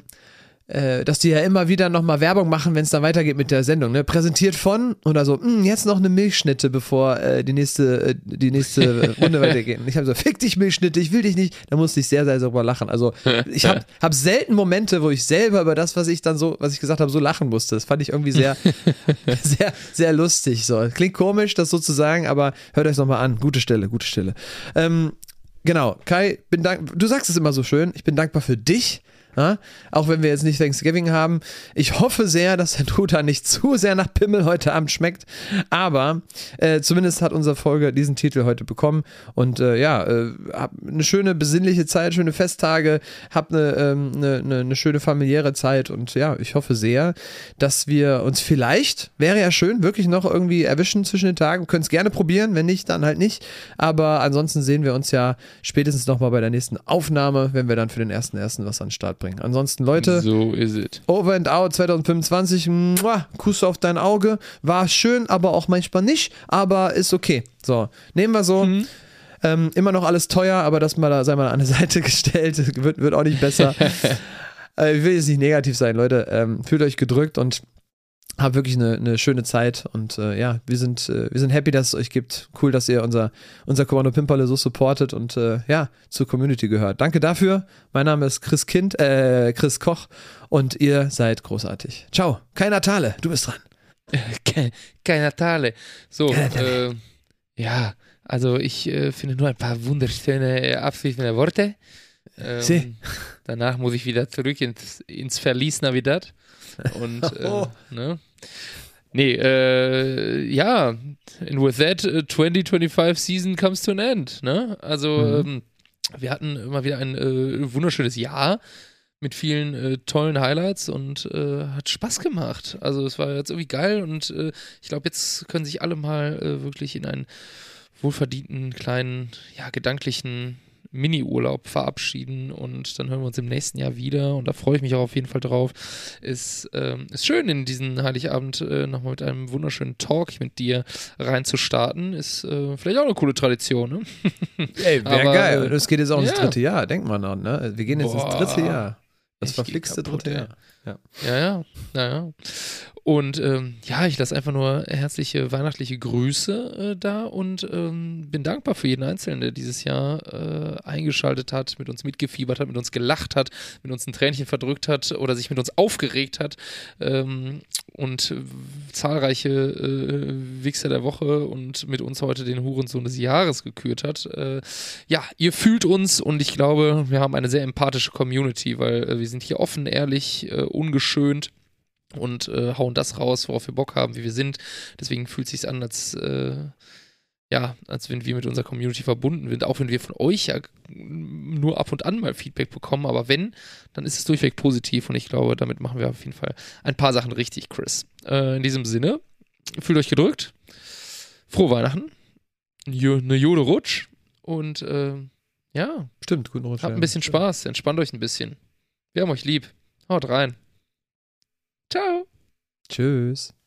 äh, dass die ja immer wieder nochmal Werbung machen, wenn es dann weitergeht mit der Sendung, ne? Präsentiert von oder so, mh, jetzt noch eine Milchschnitte, bevor äh, die nächste, äh, die nächste Runde weitergeht. Und ich habe so, fick dich Milchschnitte, ich will dich nicht. Da musste ich sehr, sehr darüber lachen. Also ich habe hab selten Momente, wo ich selber über das, was ich dann so, was ich gesagt habe, so lachen musste. Das fand ich irgendwie sehr, sehr, sehr lustig. So. Klingt komisch, das so zu sagen, aber hört euch nochmal an. Gute Stelle, gute Stelle. Ähm, genau, Kai, bin dank- du sagst es immer so schön, ich bin dankbar für dich. Ja, auch wenn wir jetzt nicht Thanksgiving haben. Ich hoffe sehr, dass der Truthahn nicht zu sehr nach Pimmel heute Abend schmeckt. Aber äh, zumindest hat unsere Folge diesen Titel heute bekommen. Und äh, ja, äh, hab eine schöne besinnliche Zeit, schöne Festtage, hab eine, ähm, eine, eine, eine schöne familiäre Zeit. Und ja, ich hoffe sehr, dass wir uns vielleicht, wäre ja schön, wirklich noch irgendwie erwischen zwischen den Tagen. Können es gerne probieren, wenn nicht, dann halt nicht. Aber ansonsten sehen wir uns ja spätestens nochmal bei der nächsten Aufnahme, wenn wir dann für den ersten ersten was an den Start bringen. Ansonsten, Leute, so is it. Over and Out zwanzig fünfundzwanzig, muah, Kuss auf dein Auge, war schön, aber auch manchmal nicht, aber ist okay. So, nehmen wir so. Mhm. Ähm, immer noch alles teuer, aber das mal, sei mal an die Seite gestellt, wird, wird auch nicht besser. äh, ich will jetzt nicht negativ sein, Leute, ähm, fühlt euch gedrückt und habt wirklich eine, eine schöne Zeit und äh, ja, wir sind, äh, wir sind happy, dass es euch gibt. Cool, dass ihr unser, unser Kommando Pimperle so supportet und äh, ja, zur Community gehört. Danke dafür. Mein Name ist Chris Kind, äh, Chris Koch und ihr seid großartig. Ciao. Kai Natale, du bist dran. Kein, kein Natale. So, Kein Natale. Äh, ja, also ich äh, finde nur ein paar wunderschöne, äh, abschließende Worte. Ähm, danach muss ich wieder zurück ins, ins Verlies Navidad. Und, äh, oh. ne? Nee, äh, ja, and with that, uh, twenty twenty-five season comes to an end, ne? Also, mhm. ähm, wir hatten immer wieder ein äh, wunderschönes Jahr mit vielen äh, tollen Highlights und äh, hat Spaß gemacht. Also, es war jetzt irgendwie geil und äh, ich glaube, jetzt können sich alle mal äh, wirklich in einen wohlverdienten, kleinen, ja, gedanklichen Mini-Urlaub verabschieden und dann hören wir uns im nächsten Jahr wieder und da freue ich mich auch auf jeden Fall drauf. Ist, ähm, ist schön, in diesen Heiligabend äh, nochmal mit einem wunderschönen Talk mit dir reinzustarten. Ist äh, vielleicht auch eine coole Tradition, ne? Ey, wäre geil. Das geht jetzt auch ins ja. dritte Jahr, denkt man an, ne? Wir gehen jetzt Boah. ins dritte Jahr. Das Ich verflixte kaputt, dritte Jahr. Ja, ja, ja. ja, ja. Und ähm, ja, ich lasse einfach nur herzliche weihnachtliche Grüße äh, da und ähm, bin dankbar für jeden Einzelnen, der dieses Jahr äh, eingeschaltet hat, mit uns mitgefiebert hat, mit uns gelacht hat, mit uns ein Tränchen verdrückt hat oder sich mit uns aufgeregt hat. Ähm, und äh, zahlreiche äh, Wichser der Woche und mit uns heute den Hurensohn des Jahres gekürt hat. Äh, ja, ihr fühlt uns und ich glaube, wir haben eine sehr empathische Community, weil äh, wir sind hier offen, ehrlich, äh, ungeschönt und äh, hauen das raus, worauf wir Bock haben, wie wir sind. Deswegen fühlt es sich an, als äh, ja, als wenn wir mit unserer Community verbunden sind, auch wenn wir von euch ja nur ab und an mal Feedback bekommen, aber wenn, dann ist es durchweg positiv und ich glaube, damit machen wir auf jeden Fall ein paar Sachen richtig, Chris. Äh, in diesem Sinne, fühlt euch gedrückt, frohe Weihnachten, eine Jode Rutsch und äh, ja, Stimmt, guten Rutsch. Habt ein bisschen Spaß, entspannt euch ein bisschen. Wir haben euch lieb. Haut rein. Ciao. Tschüss.